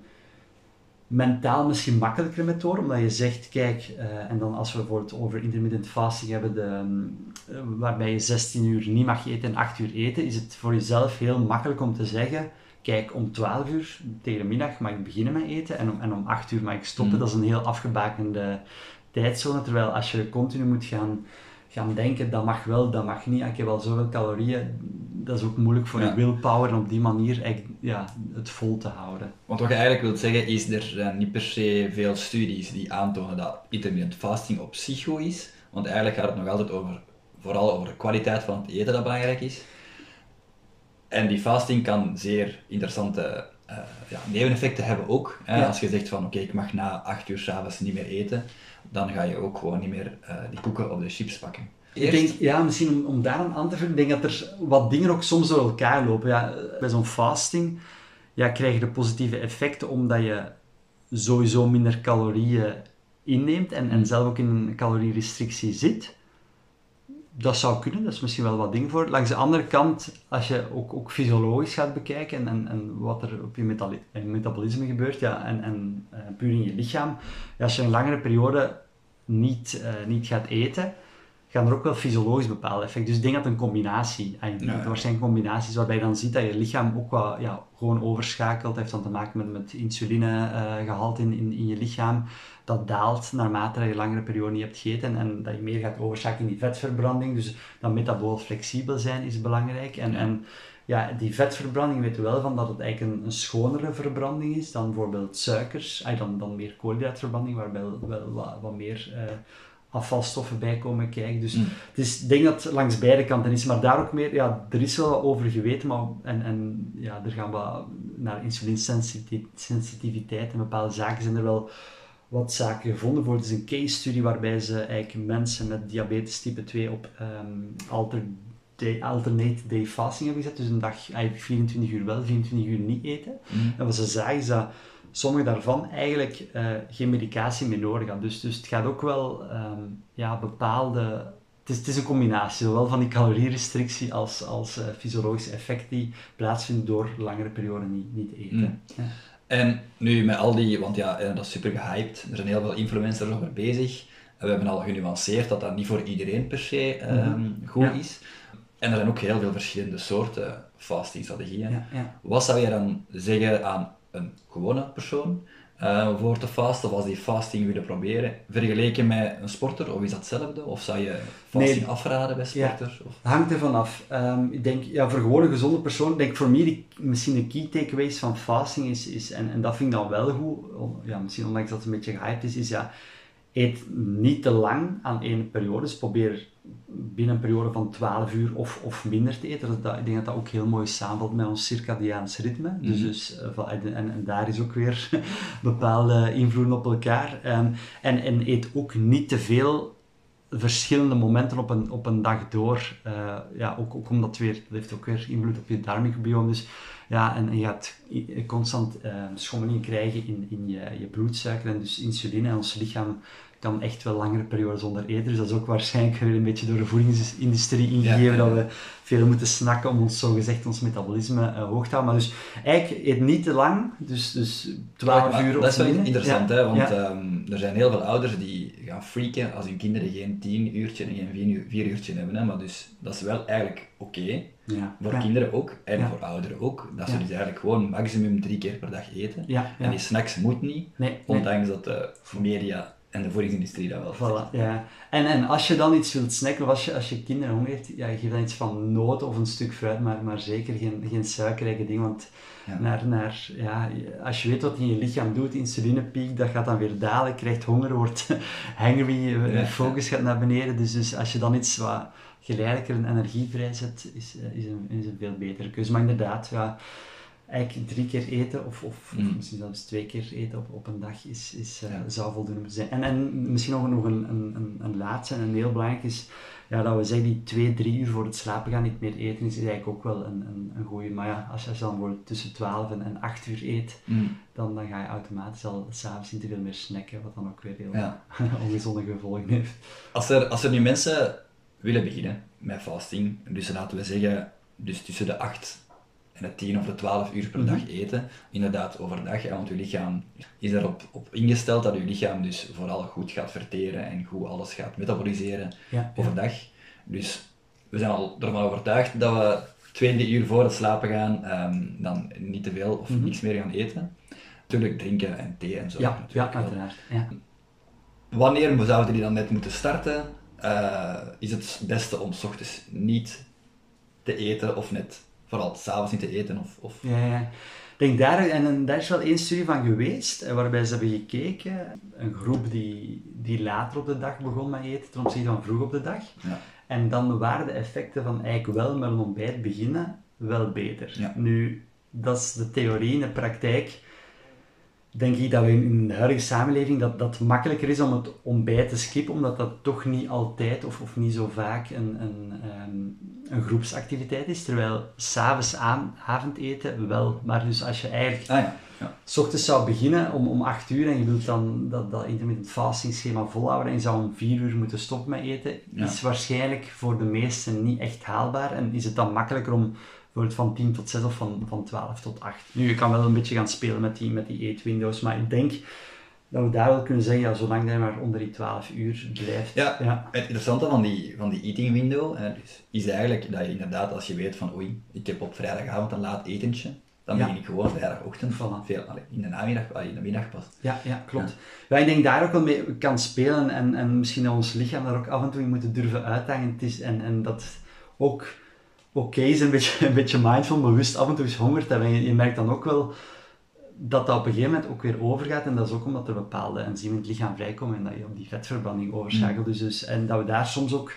mentaal misschien makkelijker methode, omdat je zegt, kijk, uh, en dan als we bijvoorbeeld over intermittent fasting hebben, de, uh, waarbij je zestien uur niet mag eten en acht uur eten, is het voor jezelf heel makkelijk om te zeggen, kijk, om twaalf uur tegen de middag mag ik beginnen met eten en om, en om acht uur mag ik stoppen. Mm. Dat is een heel afgebakende tijdzone, terwijl als je continu moet gaan gaan denken, dat mag wel, dat mag niet, ik heb al zoveel calorieën, dat is ook moeilijk voor ja. je willpower en op die manier eigenlijk, ja, het vol te houden. Want wat je eigenlijk wilt zeggen is, er zijn niet per se veel studies die aantonen dat intermittent fasting op zich goed is, want eigenlijk gaat het nog altijd over, vooral over de kwaliteit van het eten dat belangrijk is. En die fasting kan zeer interessante uh, ja, neveneffecten hebben ook. Hè? Ja. Als je zegt van, oké, okay, ik mag na acht uur 's avonds niet meer eten, dan ga je ook gewoon niet meer uh, die koeken of de chips pakken. Eerst... Ik denk, ja, misschien om, om daar aan te vullen, ik denk dat er wat dingen ook soms door elkaar lopen. Ja, bij zo'n fasting ja, krijg je de positieve effecten omdat je sowieso minder calorieën inneemt en, en zelf ook in een calorierestrictie zit. Dat zou kunnen, dat is misschien wel wat ding voor. Langs de andere kant, als je ook, ook fysiologisch gaat bekijken en, en, en wat er op je metali- metabolisme gebeurt, ja, en, en uh, puur in je lichaam, ja, als je een langere periode niet, uh, niet gaat eten, gaan er ook wel fysiologisch bepaalde effecten. Dus ik denk dat het een combinatie, uh, ja, ja. waarschijnlijk combinaties waarbij je dan ziet dat je lichaam ook wel ja, gewoon overschakelt, heeft dan te maken met, met insulinegehalte uh, in, in, in je lichaam. Dat daalt naarmate je langere periode niet hebt gegeten en, en dat je meer gaat overschakelen in die vetverbranding. Dus dat metabool flexibel zijn is belangrijk. En, en ja, die vetverbranding weten we wel van dat het eigenlijk een, een schonere verbranding is dan bijvoorbeeld suikers, ah, dan, dan meer koolhydraatverbranding, waarbij wel, wel wat, wat meer uh, afvalstoffen bij komen kijken. Dus mm. het is, ik denk dat het langs beide kanten is, maar daar ook meer, ja, er is wel wat over geweten, maar en, en ja, er gaan we naar insulinesensitiviteit en bepaalde zaken zijn er wel wat zaken gevonden. Bijvoorbeeld is een case study waarbij ze eigenlijk mensen met diabetes type twee op um, alter day, alternate day fasting hebben gezet. Dus een dag eigenlijk vierentwintig uur wel, vierentwintig uur niet eten. Mm. En wat ze zagen is dat sommige daarvan eigenlijk uh, geen medicatie meer nodig hadden. Dus, dus het gaat ook wel um, ja, bepaalde... Het is, het is een combinatie, zowel van die calorierestrictie als, als uh, fysiologische effect die plaatsvindt door langere perioden niet, niet eten. Mm. Ja. En nu met al die, want ja, dat is super gehyped, er zijn heel veel influencers over bezig. En we hebben al genuanceerd dat dat niet voor iedereen per se um, mm-hmm. goed ja. is. En er zijn ook heel veel verschillende soorten fastingstrategieën. Ja, ja. Wat zou je dan zeggen aan een gewone persoon uh, voor te fasten, of als die fasting willen proberen, vergeleken met een sporter, of is dat hetzelfde? Of zou je fasting nee. afraden bij sporters? Ja, of? Hangt ervan af. Um, ik denk, ja, voor gewone gezonde persoon, denk voor mij die, misschien de key takeaways van fasting is, is en, en dat vind ik dan wel goed, ja, misschien ondanks dat het een beetje gehyped is, is ja, eet niet te lang aan één periode, dus probeer binnen een periode van twaalf uur of, of minder te eten. Dat, ik denk dat dat ook heel mooi samenvalt met ons circadiaans ritme. Mm-hmm. Dus, dus, en, en daar is ook weer bepaalde invloeden op elkaar. Um, en, en eet ook niet te veel verschillende momenten op een, op een dag door. Uh, ja, ook, ook omdat weer, dat heeft ook weer invloed op je darmmicrobiome. Dus ja, en, en je gaat constant uh, schommelingen krijgen in, in je, je bloedsuiker en dus insuline. En ons lichaam kan echt wel langere perioden zonder eten. Dus dat is ook waarschijnlijk weer een beetje door de voedingsindustrie ingegeven ja, ja, ja. dat we veel moeten snakken om ons zogezegd ons metabolisme uh, hoog te houden. Maar dus eigenlijk eet niet te lang, dus, dus twaalf ja, uur of dat is wel minder. Interessant, ja. hè? Want ja. um, er zijn heel veel ouders die gaan freaken als hun kinderen geen tien uurtje en geen vier, vier uurtje hebben. Hè? Maar dus dat is wel eigenlijk oké. Okay. Ja. Voor ja. kinderen ook en ja. voor ouderen ook. Dat ze ja. dus eigenlijk gewoon maximum drie keer per dag eten. Ja. Ja. En die snacks moet niet, nee, ondanks nee. dat de media en de voedingsindustrie dat wel. Voilà, ja. En, en als je dan iets wilt snacken, of als je, als je kinderen honger heeft, ja, geef dan iets van noten of een stuk fruit, maar, maar zeker geen, geen suikerrijke ding, want ja. Naar, naar, ja, als je weet wat in je lichaam doet, insulinepiek, dat gaat dan weer dalen, je krijgt honger, wordt hangry, je ja. focus gaat naar beneden, dus, dus als je dan iets wat geleidelijker en energie vrijzet, is, is, een, is een veel betere keuze. Maar inderdaad, ja, eigenlijk drie keer eten, of, of, mm. of misschien zelfs twee keer eten op, op een dag, is, is, uh, ja. zou voldoende zijn. En, en misschien nog, nog een, een, een laatste en een heel belangrijk is, ja, dat we zeggen die twee, drie uur voor het slapen gaan niet meer eten, is eigenlijk ook wel een, een, een goeie. Maar ja, als je, als je dan bijvoorbeeld tussen twaalf en, en acht uur eet, mm. dan, dan ga je automatisch al s'avonds niet te veel meer snacken, wat dan ook weer heel ja. ongezonde gevolgen heeft. Als er, als er nu mensen willen beginnen met fasting, dus laten we zeggen, dus tussen de acht en de tien of de twaalf uur per mm-hmm. dag eten, inderdaad overdag, hè, want je lichaam is erop op ingesteld dat je lichaam dus vooral goed gaat verteren en goed alles gaat metaboliseren ja, overdag. Ja. Dus we zijn al ervan overtuigd dat we twee, drie uur voor het slapen gaan, um, dan niet te veel of mm-hmm. niks meer gaan eten. Natuurlijk drinken en thee en zo. Ja, ja uiteraard. Ja. Wanneer zouden die dan net moeten starten? Uh, is het beste om 's ochtends niet te eten of net vooral 's avonds niet te eten? Of, of... Ja, ja. Ik denk daar, en daar is wel één studie van geweest, waarbij ze hebben gekeken, een groep die, die later op de dag begon met eten ten opzichte van vroeg op de dag. Ja. En dan waren de effecten van eigenlijk wel met een ontbijt beginnen wel beter. Ja. Nu, dat is de theorie. In de praktijk denk ik dat we in de huidige samenleving dat dat makkelijker is om het ontbijt te skippen, omdat dat toch niet altijd of, of niet zo vaak een, een, um, een groepsactiviteit is, terwijl s'avonds avondeten wel. Maar dus als je eigenlijk Ah ja. Ja. 's ochtends zou beginnen om, om acht uur en je wilt dan dat, dat intermittent fasting schema volhouden en je zou om vier uur moeten stoppen met eten, Ja. is waarschijnlijk voor de meesten niet echt haalbaar. En is het dan makkelijker om bijvoorbeeld van tien tot zes of van, van twaalf tot acht. Nu, je kan wel een beetje gaan spelen met die, met die eetwindows, maar ik denk dat we daar wel kunnen zeggen, ja, zolang je maar onder die twaalf uur blijft. Ja, ja. het interessante van die, van die eating window hè, dus, is eigenlijk dat je inderdaad, als je weet van oei, ik heb op vrijdagavond een laat etentje, dan Ja. begin ik gewoon vrijdagochtend, Voilà. veel, allee, in de namiddag, allee, in de middag pas. Ja, ja, klopt. Ja. ik denk daar ook wel mee kan spelen en, en misschien dat ons lichaam daar ook af en toe in moeten durven uitdagen. Het is, en, en dat het ook oké okay is, een beetje, een beetje mindful, bewust af en toe eens honger te hebben. En je, je merkt dan ook wel dat dat op een gegeven moment ook weer overgaat. En dat is ook omdat er bepaalde enzymen in het lichaam vrijkomen en dat je op die vetverbranding overschakelt. Mm. Dus, dus, en dat we daar soms ook...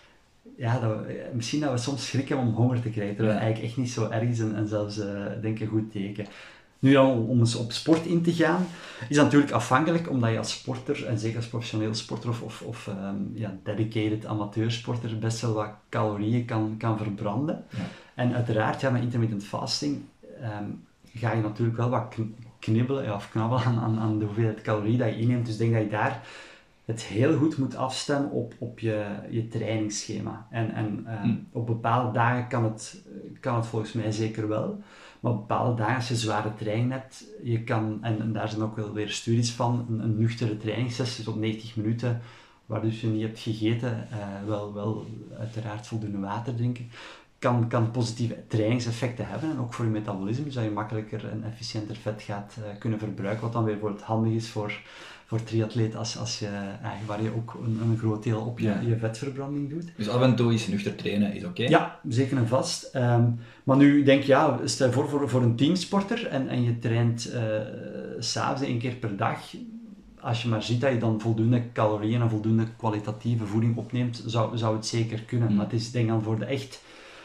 Ja, dat we, misschien dat we soms schrik hebben om honger te krijgen, terwijl Ja. het eigenlijk echt niet zo erg is en, en zelfs, uh, denk ik, een goed teken. Nu dan, om eens op sport in te gaan, is dat natuurlijk afhankelijk, omdat je als sporter, en zeker als professioneel sporter of, of, of um, ja, dedicated amateursporter, best wel wat calorieën kan, kan verbranden. Ja. En uiteraard, ja, met intermittent fasting um, ga je natuurlijk wel wat knibbelen, ja, of knabbelen aan, aan, aan de hoeveelheid calorieën dat je inneemt. Dus ik denk dat je daar het heel goed moet afstemmen op, op je, je trainingsschema. En, en um, mm. op bepaalde dagen kan het, kan het volgens mij zeker wel. Maar op bepaalde dagen, als je zware training hebt, je kan, en, en daar zijn ook wel weer studies van, een, een nuchtere trainingssessie tot negentig minuten, waar dus je niet hebt gegeten, uh, wel, wel uiteraard voldoende water drinken, kan, kan positieve trainingseffecten hebben. En ook voor je metabolisme, dus dat je makkelijker en efficiënter vet gaat uh, kunnen verbruiken, wat dan weer voor het handig is voor, voor triatleet, als, als je, uh, waar je ook een, een groot deel op je, ja. je vetverbranding doet. Dus af en toe is nuchter trainen is oké? Okay. Ja, zeker en vast. Um, maar nu denk je, ja, stel voor, voor, voor een teamsporter en, en je traint uh, s'avonds één keer per dag. Als je maar ziet dat je dan voldoende calorieën en voldoende kwalitatieve voeding opneemt, zou, zou het zeker kunnen. Mm. Maar het is denk dan voor de echt...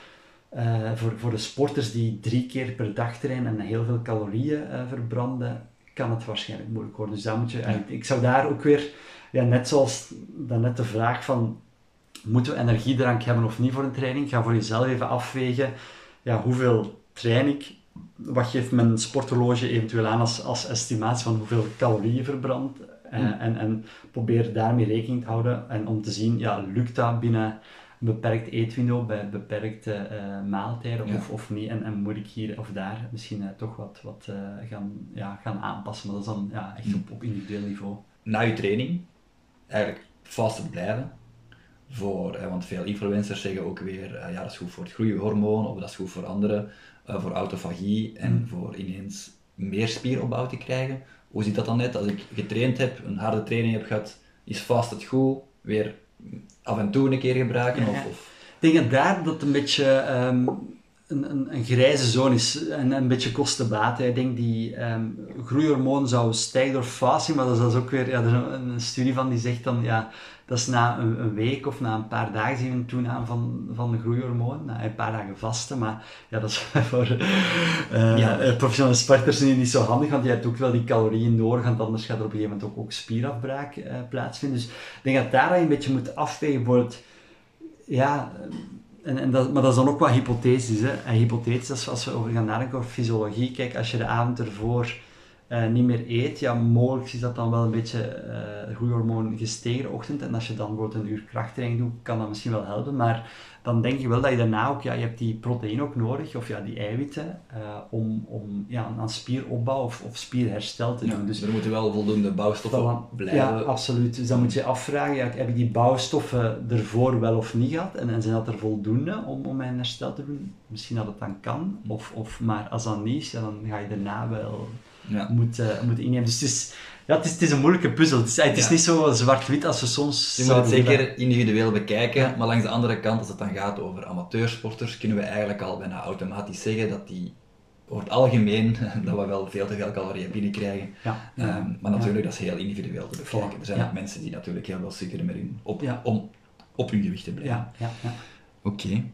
Uh, voor, voor de sporters die drie keer per dag trainen en heel veel calorieën uh, verbranden, kan het waarschijnlijk moeilijk worden. Dus daar moet je, ja. ik, ik zou daar ook weer, ja, net zoals daarnet de vraag van, moeten we energiedrank hebben of niet voor een training? Ga voor jezelf even afwegen, ja, hoeveel train ik? Wat geeft mijn sporthorloge eventueel aan als, als estimatie van hoeveel calorieën verbrand? Uh, mm. en, en probeer daarmee rekening te houden en om te zien, ja, lukt dat binnen een beperkt eetwindow, bij beperkte uh, maaltijden ja. of, of niet, en, en moet ik hier of daar misschien uh, toch wat, wat uh, gaan, ja, gaan aanpassen, maar dat is dan ja, echt op, op individueel niveau. Na je training, eigenlijk fasted blijven, voor, uh, want veel influencers zeggen ook weer, uh, ja, dat is goed voor het groeihormoon, of dat is goed voor anderen, uh, voor autofagie en mm. voor ineens meer spieropbouw te krijgen. Hoe zit dat dan net? Als ik getraind heb, een harde training heb gehad, is fasted goed, weer af en toe een keer gebruiken? Ja, ja. Of, of... Ik denk dat daar dat een beetje um, een, een, een grijze zone is en een beetje kosten-baat. Ik denk die um, groeihormoon zou stijgen door fasting, maar dat is, dat is ook weer, ja, er is een, een studie van die zegt dan, ja, dat is na een, een week of na een paar dagen zien we een toename van, van de groeihormoon, na een paar dagen vasten, maar ja, dat is voor uh, ja. professionele sporters niet zo handig, want je hebt ook wel die calorieën nodig, want anders gaat er op een gegeven moment ook, ook spierafbraak uh, plaatsvinden. Dus ik denk dat daar je een beetje moet afwegen voor het, ja, en, en dat, maar dat is dan ook wat hypothetisch, hè. En hypothetisch, als, als we over gaan nadenken over fysiologie, kijk, als je de avond ervoor Uh, niet meer eet, ja, mogelijk is dat dan wel een beetje uh, groeihormoon gestegen de ochtend, en als je dan bijvoorbeeld een uur krachttraining doet, kan dat misschien wel helpen, maar dan denk je wel dat je daarna ook, ja, je hebt die proteïne ook nodig, of ja, die eiwitten, uh, om, om ja, aan spieropbouw of, of spierherstel te doen. Ja, dus er moeten wel voldoende bouwstoffen dan, blijven. Ja, absoluut. Dus dan moet je afvragen, ja, heb ik die bouwstoffen ervoor wel of niet gehad, en, en zijn dat er voldoende om, om mijn herstel te doen? Misschien dat het dan kan, of, of, maar als dat niet is, ja, dan ga je daarna wel... Ja. Moet, uh, moet innemen. Dus het is, ja, het is, het is een moeilijke puzzel. Het is, het is ja. niet zo zwart-wit als we soms... Je moet het zeker willen. individueel bekijken, ja. maar langs de andere kant, als het dan gaat over amateursporters, kunnen we eigenlijk al bijna automatisch zeggen dat die over het algemeen, dat we wel veel te veel calorieën binnenkrijgen. Ja. Ja. Um, maar natuurlijk, ja. dat is heel individueel te bekijken. Er zijn ja. ook mensen die natuurlijk heel veel sukkeren met hun op, ja. om op hun gewicht te blijven. Ja. Ja. Ja. Oké. Okay.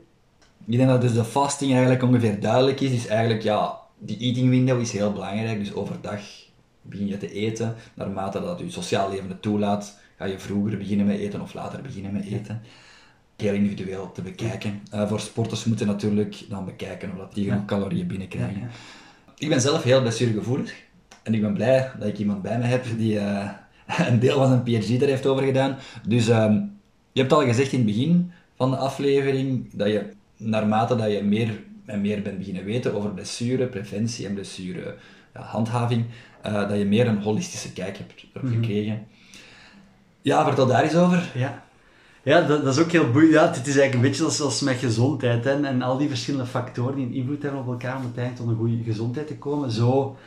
Ik denk dat dus de fasting eigenlijk ongeveer duidelijk is, is eigenlijk, ja, die eating window is heel belangrijk, dus overdag begin je te eten, naarmate dat je sociaal leven het toelaat, ga je vroeger beginnen met eten of later beginnen met eten. heel individueel te bekijken. Uh, voor sporters moeten natuurlijk dan bekijken of dat die genoeg ja. calorieën binnenkrijgen. Ja, ja. Ik ben zelf heel blessuregevoelig en ik ben blij dat ik iemand bij me heb die uh, een deel van zijn P H D daar heeft over gedaan. Dus um, je hebt al gezegd in het begin van de aflevering dat je naarmate dat je meer en meer bent beginnen weten over blessure, preventie en blessure ja, handhaving, uh, dat je meer een holistische kijk hebt erop mm-hmm. gekregen. Ja, vertel daar eens over. Ja. Ja, dat, dat is ook heel boeiend. Ja, het is eigenlijk een beetje zoals, zoals met gezondheid. Hè, en al die verschillende factoren die een invloed hebben op elkaar om uiteindelijk tot een goede gezondheid te komen. Zo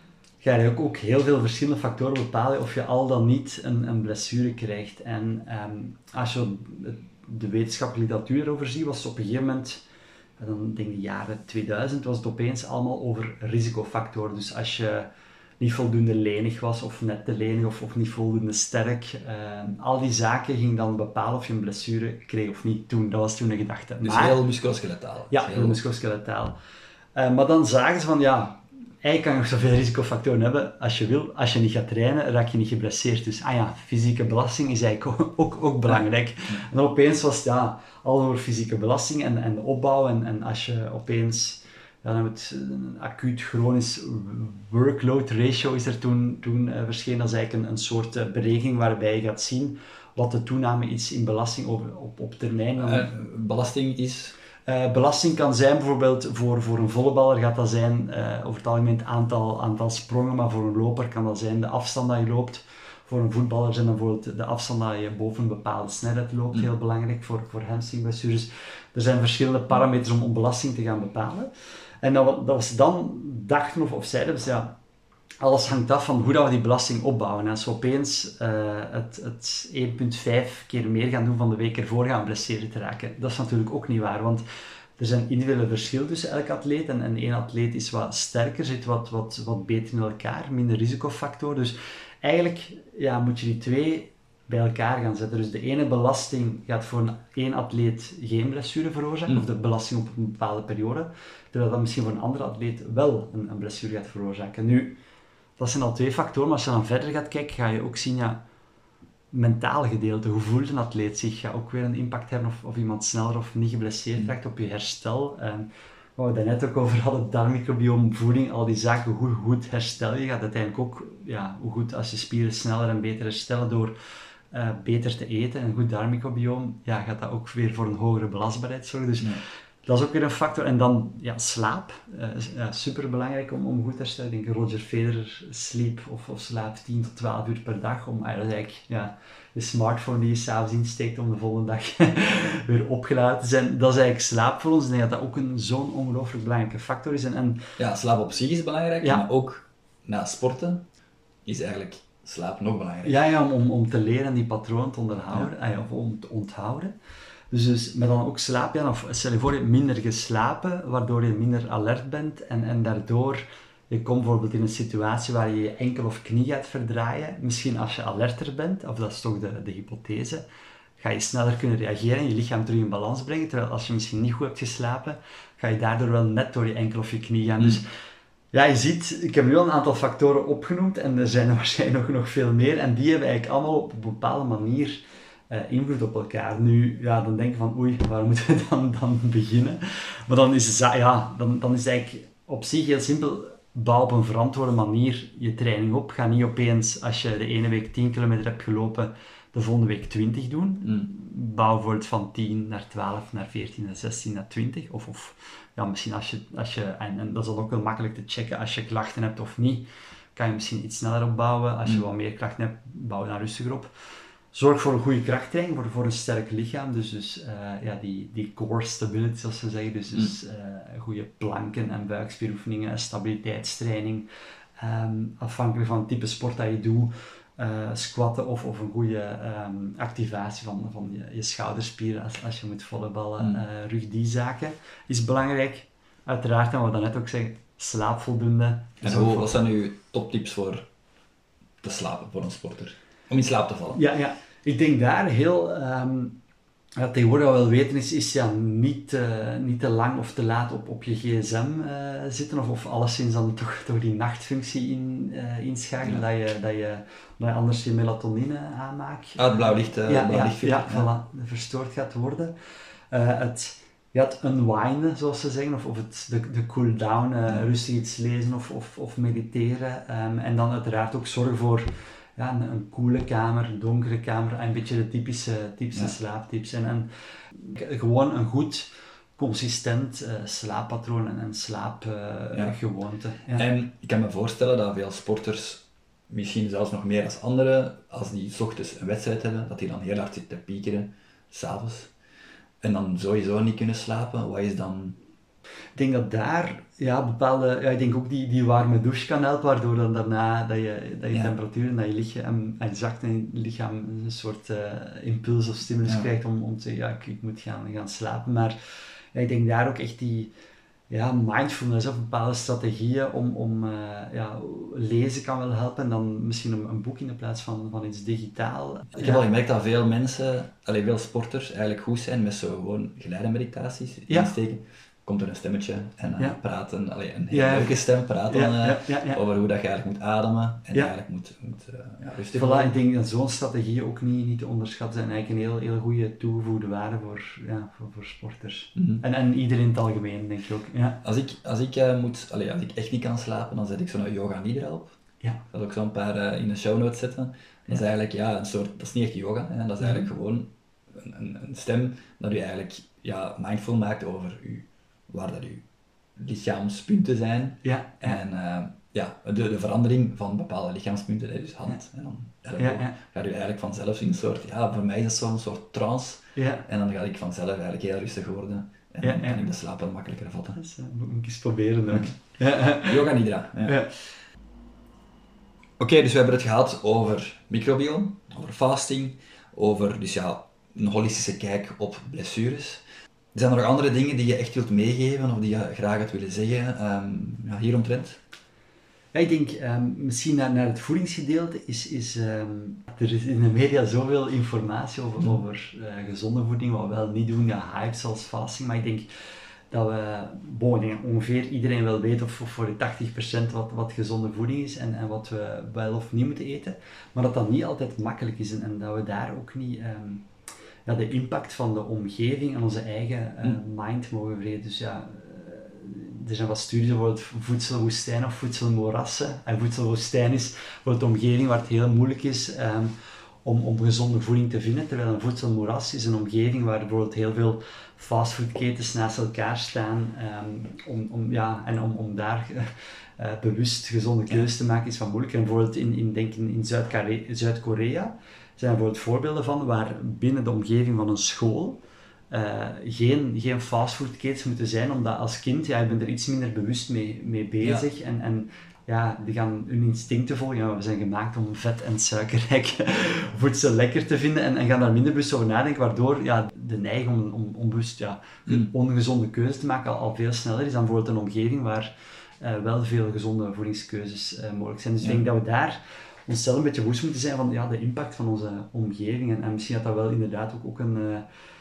ga je ook, ook heel veel verschillende factoren bepalen of je al dan niet een, een blessure krijgt. En um, als je de wetenschappelijke literatuur erover ziet, was het op een gegeven moment, dan denk ik de jaren tweeduizend, was het opeens allemaal over risicofactoren. Dus als je niet voldoende lenig was, of net te lenig, of, of niet voldoende sterk. Uh, al die zaken gingen dan bepalen of je een blessure kreeg of niet toen. Dat was toen een gedachte. Dus maar, heel musculoskeletaal. Ja, heel, heel musculoskeletaal. Uh, maar dan zagen ze van, ja, eigenlijk kan je nog zoveel risicofactoren hebben als je wil. Als je niet gaat trainen, raak je niet geblesseerd. Dus, ah ja, fysieke belasting is eigenlijk ook, ook, ook belangrijk. Ja. Ja. En dan opeens was het, ja, al over fysieke belasting en, en de opbouw. En, en als je opeens... Ja, dan hebben we het een acuut chronisch workload ratio is er toen, toen uh, verschenen. Dat is eigenlijk een, een soort uh, berekening waarbij je gaat zien wat de toename is in belasting over, op, op termijn. Dan, uh, belasting is? Uh, belasting kan zijn bijvoorbeeld voor, voor een volleyballer gaat dat zijn uh, over het algemeen het aantal, aantal sprongen, maar voor een loper kan dat zijn de afstand dat je loopt. Voor een voetballer zijn dan bijvoorbeeld de afstand dat je boven een bepaalde snelheid loopt, heel belangrijk voor, voor hamstringblessures. Er zijn verschillende parameters om, om belasting te gaan bepalen. En dat, dat was dan dachten of, of zeiden dus ja, alles hangt af van hoe dat we die belasting opbouwen. En als we opeens uh, het, het één komma vijf keer meer gaan doen van de week ervoor gaan blesseren te raken, dat is natuurlijk ook niet waar, want er zijn individuele verschillen tussen elke atleet en, en één atleet is wat sterker, zit wat, wat, wat beter in elkaar, minder risicofactor. Dus eigenlijk ja, moet je die twee bij elkaar gaan zetten. Dus de ene belasting gaat voor een één atleet geen blessure veroorzaken, mm. of de belasting op een bepaalde periode, terwijl dat misschien voor een andere atleet wel een, een blessure gaat veroorzaken. Nu, dat zijn al twee factoren, maar als je dan verder gaat kijken, ga je ook zien, ja, mentale gedeelte, hoe voelt een atleet zich, gaat ook weer een impact hebben of, of iemand sneller of niet geblesseerd raakt op je herstel. En wat we daarnet ook over hadden, darmmicrobiome, voeding, al die zaken, hoe goed herstel je, gaat uiteindelijk ook, ja, hoe goed als je spieren sneller en beter herstellen door Uh, beter te eten en een goed darmmicrobiome, ja, gaat dat ook weer voor een hogere belastbaarheid zorgen. Dus ja. Dat is ook weer een factor. En dan ja, slaap, uh, ja, super belangrijk om, om goed te herstellen. Ik denk Roger Federer sliep of, of slaapt tien tot twaalf uur per dag. Om, uh, dat is eigenlijk ja, de smartphone die je s'avonds insteekt om de volgende dag weer opgeladen te zijn. Dat is eigenlijk slaap voor ons. Ik denk dat dat ook een, zo'n ongelooflijk belangrijke factor is. En, en, ja, slaap op zich is belangrijk, ja. Maar ook na sporten is eigenlijk slaap nog belangrijk. Ja, ja om, om te leren en die patroon te onderhouden, ja. Of om te onthouden. Dus, dus met dan ook slaap, ja, of stel je voor je hebt minder geslapen, waardoor je minder alert bent en, en daardoor je komt bijvoorbeeld in een situatie waar je je enkel of knie gaat verdraaien. Misschien als je alerter bent, of dat is toch de, de hypothese, ga je sneller kunnen reageren en je lichaam terug in balans brengen. Terwijl als je misschien niet goed hebt geslapen, ga je daardoor wel net door je enkel of je knie gaan. Mm. Dus ja, je ziet, ik heb nu al een aantal factoren opgenoemd en er zijn er waarschijnlijk nog, nog veel meer. En die hebben eigenlijk allemaal op een bepaalde manier uh, invloed op elkaar. Nu, ja, dan denk je van oei, waar moeten we dan, dan beginnen? Maar dan is, het, ja, dan, dan is het eigenlijk op zich heel simpel. Bouw op een verantwoorde manier je training op. Ga niet opeens, als je de ene week tien kilometer hebt gelopen, de volgende week twintig doen. Mm. Bouw bijvoorbeeld van tien naar twaalf, naar veertien, naar zestien, naar twintig. Of, of ja, misschien als je, als je en, en dat is dan ook wel makkelijk te checken, als je klachten hebt of niet, kan je misschien iets sneller opbouwen. Als je mm. wat meer klachten hebt, bouw je dan rustiger op. Zorg voor een goede krachttraining, voor, voor een sterk lichaam. Dus, dus uh, ja, die, die core stability, zoals ze zeggen. Dus, dus uh, goede planken en buikspieroefeningen, stabiliteitstraining. Um, afhankelijk van het type sport dat je doet. Uh, squatten of, of een goede um, activatie van, van je, je schouderspieren als, als je moet volleyballen, mm. uh, rug, die zaken is belangrijk. Uiteraard, en wat we daarnet ook zeggen, slaap voldoende. En hoe, wat zijn uw toptips voor te slapen voor een sporter? Om in slaap te vallen? Ja, ja. Ik denk daar heel... Um, Wat tegenwoordig al wel weten is, is ja, niet, uh, niet te lang of te laat op, op je gsm uh, zitten, of, of alleszins dan toch, toch die nachtfunctie in, uh, inschakelen, ja. dat, je, dat, je, dat je anders je melatonine aanmaakt. Ah, het blauw licht, uh, ja, blauw ja, lichtfilter. Ja, ja. Voilà, verstoord gaat worden. Uh, het, ja, het unwinden, zoals ze zeggen, of, of het, de, de cool-down, uh, ja. rustig iets lezen of, of, of mediteren. Um, en dan uiteraard ook zorgen voor ja, een, een koele kamer, een donkere kamer, een beetje de typische, typische ja. slaaptips. En, en gewoon een goed, consistent uh, slaappatroon en, en slaapgewoonte. Uh, ja. ja. En ik kan me voorstellen dat veel sporters, misschien zelfs nog meer als anderen, als die 's ochtends een wedstrijd hebben, dat die dan heel hard zitten te piekeren, 's avonds. En dan sowieso niet kunnen slapen. Wat is dan... Ik denk dat daar ja, bepaalde... Ja, ik denk ook die, die warme douche kan helpen, waardoor dan daarna dat je, dat je ja. temperatuur en dat je lichaam, en zakt en je lichaam een soort uh, impuls of stimulus ja. krijgt om, om te zeggen, ja, ik, ik moet gaan, gaan slapen. Maar ja, ik denk daar ook echt die... Ja, mindfulness of bepaalde strategieën om, om uh, ja, lezen kan wel helpen en dan misschien een, een boek in de plaats van, van iets digitaal. Ik heb ja. al gemerkt dat veel mensen, allee, veel sporters eigenlijk goed zijn met zo gewoon geleide meditaties ja. insteken. Komt er een stemmetje en uh, ja. praten, allee, een hele ja. leuke stem, praten ja. Uh, ja. Ja. Ja. over hoe dat je eigenlijk moet ademen en ja. eigenlijk moet, moet uh, ja, rustig voilà, worden. Ik denk dat zo'n strategie ook niet, niet te onderschatten zijn. Eigenlijk een heel, heel goede toegevoegde waarde voor, ja, voor, voor sporters. Mm-hmm. En, en iedereen in het algemeen, denk ik ook. Ja. Als ik, als, ik, uh, moet, allee, als ik echt niet kan slapen, dan zet ik zo'n yoga nidra op. Ja. Ik zal ook zo'n paar uh, in de show notes zetten. Dat ja. is eigenlijk ja, een soort, dat is niet echt yoga, hè. Dat is eigenlijk mm-hmm. gewoon een, een, een stem dat u eigenlijk ja, mindful maakt over u. Waar dat uw lichaamspunten zijn. Ja, ja. En uh, ja, de, de verandering van bepaalde lichaamspunten, dus hand ja. en dan elleboog, ja, ja. gaat u eigenlijk vanzelf in een soort, ja, voor mij is dat zo'n soort trance. Ja. En dan ga ik vanzelf eigenlijk heel rustig worden. En ja, dan kan ja. ik de slaap makkelijker vatten. Dat is, uh, moet ik eens proberen ook. Ja. Yoga nidra. Ja. Ja. Oké, okay, dus we hebben het gehad over microbiome, over fasting, over dus ja, een holistische kijk op blessures. Zijn er nog andere dingen die je echt wilt meegeven of die je graag had willen zeggen um, ja, hieromtrent? Ja, ik denk um, misschien naar, naar het voedingsgedeelte is, is um, er is in de media zoveel informatie over, mm. over uh, gezonde voeding, wat we wel niet doen, ja, hype zoals fasting, maar ik denk dat we, bon, ik denk ongeveer iedereen wel weet of, of voor de tachtig procent wat, wat gezonde voeding is en, en wat we wel of niet moeten eten, maar dat dat niet altijd makkelijk is en, en dat we daar ook niet... Um, ja, de impact van de omgeving en onze eigen uh, mind mogen vergeten. Dus ja, uh, er zijn wat studies over voedselwoestijn of voedselmoerassen. En voedselwoestijn is voor de omgeving waar het heel moeilijk is um, om, om gezonde voeding te vinden. Terwijl een voedselmoeras is een omgeving waar bijvoorbeeld heel veel fastfoodketens naast elkaar staan. Um, om, om, ja, en om, om daar uh, bewust gezonde keuzes te maken is wat moeilijker. En bijvoorbeeld in, in, denk in, in Zuid-Korea, Zuid-Korea zijn er bijvoorbeeld voorbeelden van waar binnen de omgeving van een school uh, geen, geen fastfoodketens moeten zijn, omdat als kind, ja, je bent er iets minder bewust mee, mee bezig ja. en, en ja, die gaan hun instincten volgen. Ja, we zijn gemaakt om vet- en suikerrijk voedsel lekker te vinden en, en gaan daar minder bewust over nadenken, waardoor ja, de neiging om, om onbewust ja, een ongezonde keuze te maken al, al veel sneller is dan bijvoorbeeld een omgeving waar uh, wel veel gezonde voedingskeuzes uh, mogelijk zijn. Dus ja. ik denk dat we daar onszelf een beetje bewust moeten zijn van ja, de impact van onze omgeving. En, en misschien dat dat wel inderdaad ook, ook een, uh,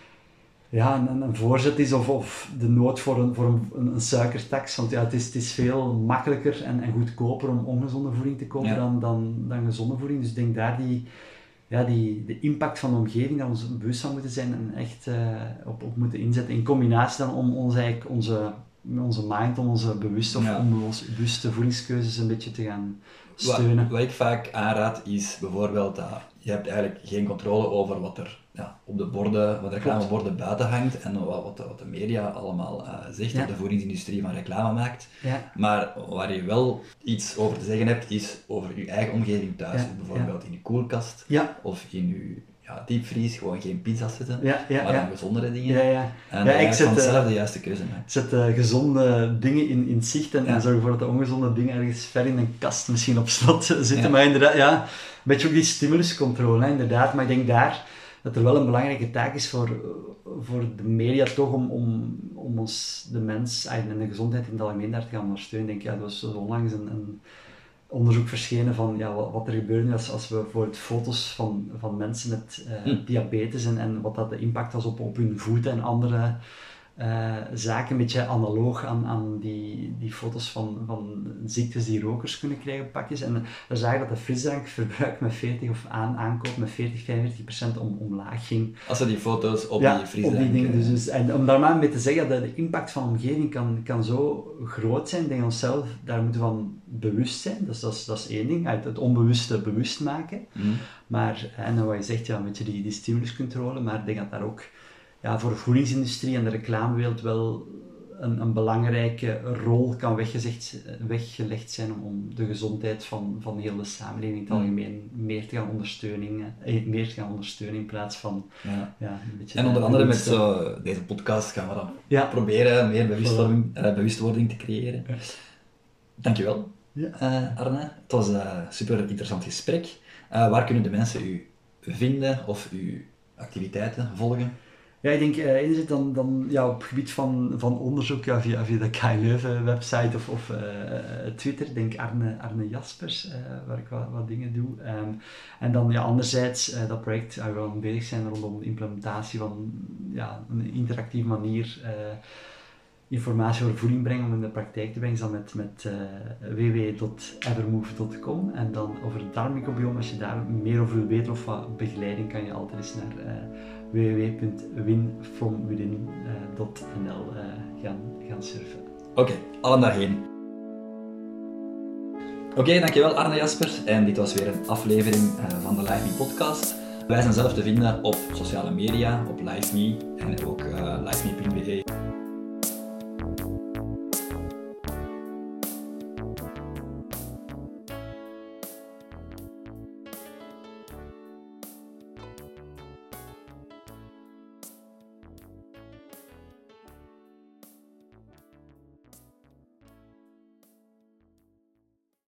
ja, een, een voorzet is of, of de nood voor een, voor een, een, een suikertax. Want ja, het is, het is veel makkelijker en, en goedkoper om ongezonde voeding te kopen ja. dan, dan, dan gezonde voeding. Dus ik denk daar die, ja, die, de impact van de omgeving, dat we ons bewust van moeten zijn en echt uh, op, op moeten inzetten. In combinatie dan om ons eigenlijk onze, onze mind, om onze bewuste of ja. onbewuste voedingskeuzes een beetje te gaan steunen. Wat, wat ik vaak aanraad is bijvoorbeeld dat je hebt eigenlijk geen controle over wat er ja, op de borden, wat de reclameborden buiten hangt en wat, wat, de, wat de media allemaal uh, zegt, ja. of de voedingsindustrie van reclame maakt. Ja. Maar waar je wel iets over te zeggen hebt, is over je eigen omgeving thuis. Ja. Bijvoorbeeld ja. in je koelkast ja. of in je ja, diepvries, gewoon geen pizza zitten, ja, ja, maar dan ja. gezondere dingen. Ja, ja. En ja, ik zet vanzelf de juiste keuze maken. Zet uh, gezonde dingen in, in zicht en, ja. en zorg ervoor dat de ongezonde dingen ergens ver in een kast misschien op slot zitten. Ja. Maar inderdaad, ja, een beetje ook die stimuluscontrole, hè, inderdaad. Maar ik denk daar dat er wel een belangrijke taak is voor, voor de media toch om, om, om ons, de mens en de gezondheid in het algemeen daar te gaan ondersteunen. Ik denk, ja, dat was onlangs een, een onderzoek verschenen van ja, wat, wat er gebeurt nu als, als we bijvoorbeeld foto's van, van mensen met uh, hm. diabetes en, en wat dat de impact was op, op hun voeten en andere uh, zaken, een beetje analoog aan, aan die, die foto's van, van ziektes die rokers kunnen krijgen op pakjes. En dan zag je dat de frisdrankverbruik met veertig of aan, aankoop met veertig, vijfenveertig procent om, omlaag ging. Als ze die foto's op ja, die frisdrank... op die dingen. Dus, dus, en om daar maar mee te zeggen dat de impact van de omgeving kan, kan zo groot zijn, denk ik onszelf, daar moeten we van bewust zijn. Dus dat is, dat is één ding, uit het onbewuste bewust maken. Mm. Maar, en dan wat je zegt, ja, een beetje die, die stimuluscontrole, maar ik denk dat daar ook ja, voor de voedingsindustrie en de reclamewereld wel een, een belangrijke rol kan weggezegd, weggelegd zijn om, om de gezondheid van, van heel de samenleving in het algemeen meer te gaan ondersteunen, eh, meer te gaan ondersteunen in plaats van ja. Ja, een beetje en onder andere met zo, deze podcast gaan we dan ja. proberen meer bewustwording, uh, bewustwording te creëren. Ja. Dankjewel, ja. uh, Arne. Het was een super interessant gesprek. Uh, waar kunnen de mensen u vinden of uw activiteiten volgen? Ja, ik denk uh, enerzijds dan, dan ja, op het gebied van, van onderzoek ja, via, via de K I Leuven website of, of uh, Twitter, denk Arne, Arne Jaspers, uh, waar ik wat, wat dingen doe. Um, en dan ja, anderzijds uh, dat project, uh, we gaan bezig zijn rondom de implementatie van ja, een interactieve manier uh, informatie over voeding brengen om in de praktijk te brengen, is dan met, met uh, w w w punt evermove punt com. En dan over het darmmicrobiome, als je daar meer over wil weten of wat begeleiding, kan je altijd eens naar uh, w w w punt win from within punt n l uh, gaan, gaan surfen. Oké, okay, allen daarheen. Oké, okay, dankjewel Arne Jaspers. En dit was weer een aflevering uh, van de LiveMe podcast. Wij zijn zelf te vinden op sociale media, op LiveMe en ook uh, liveme punt b e.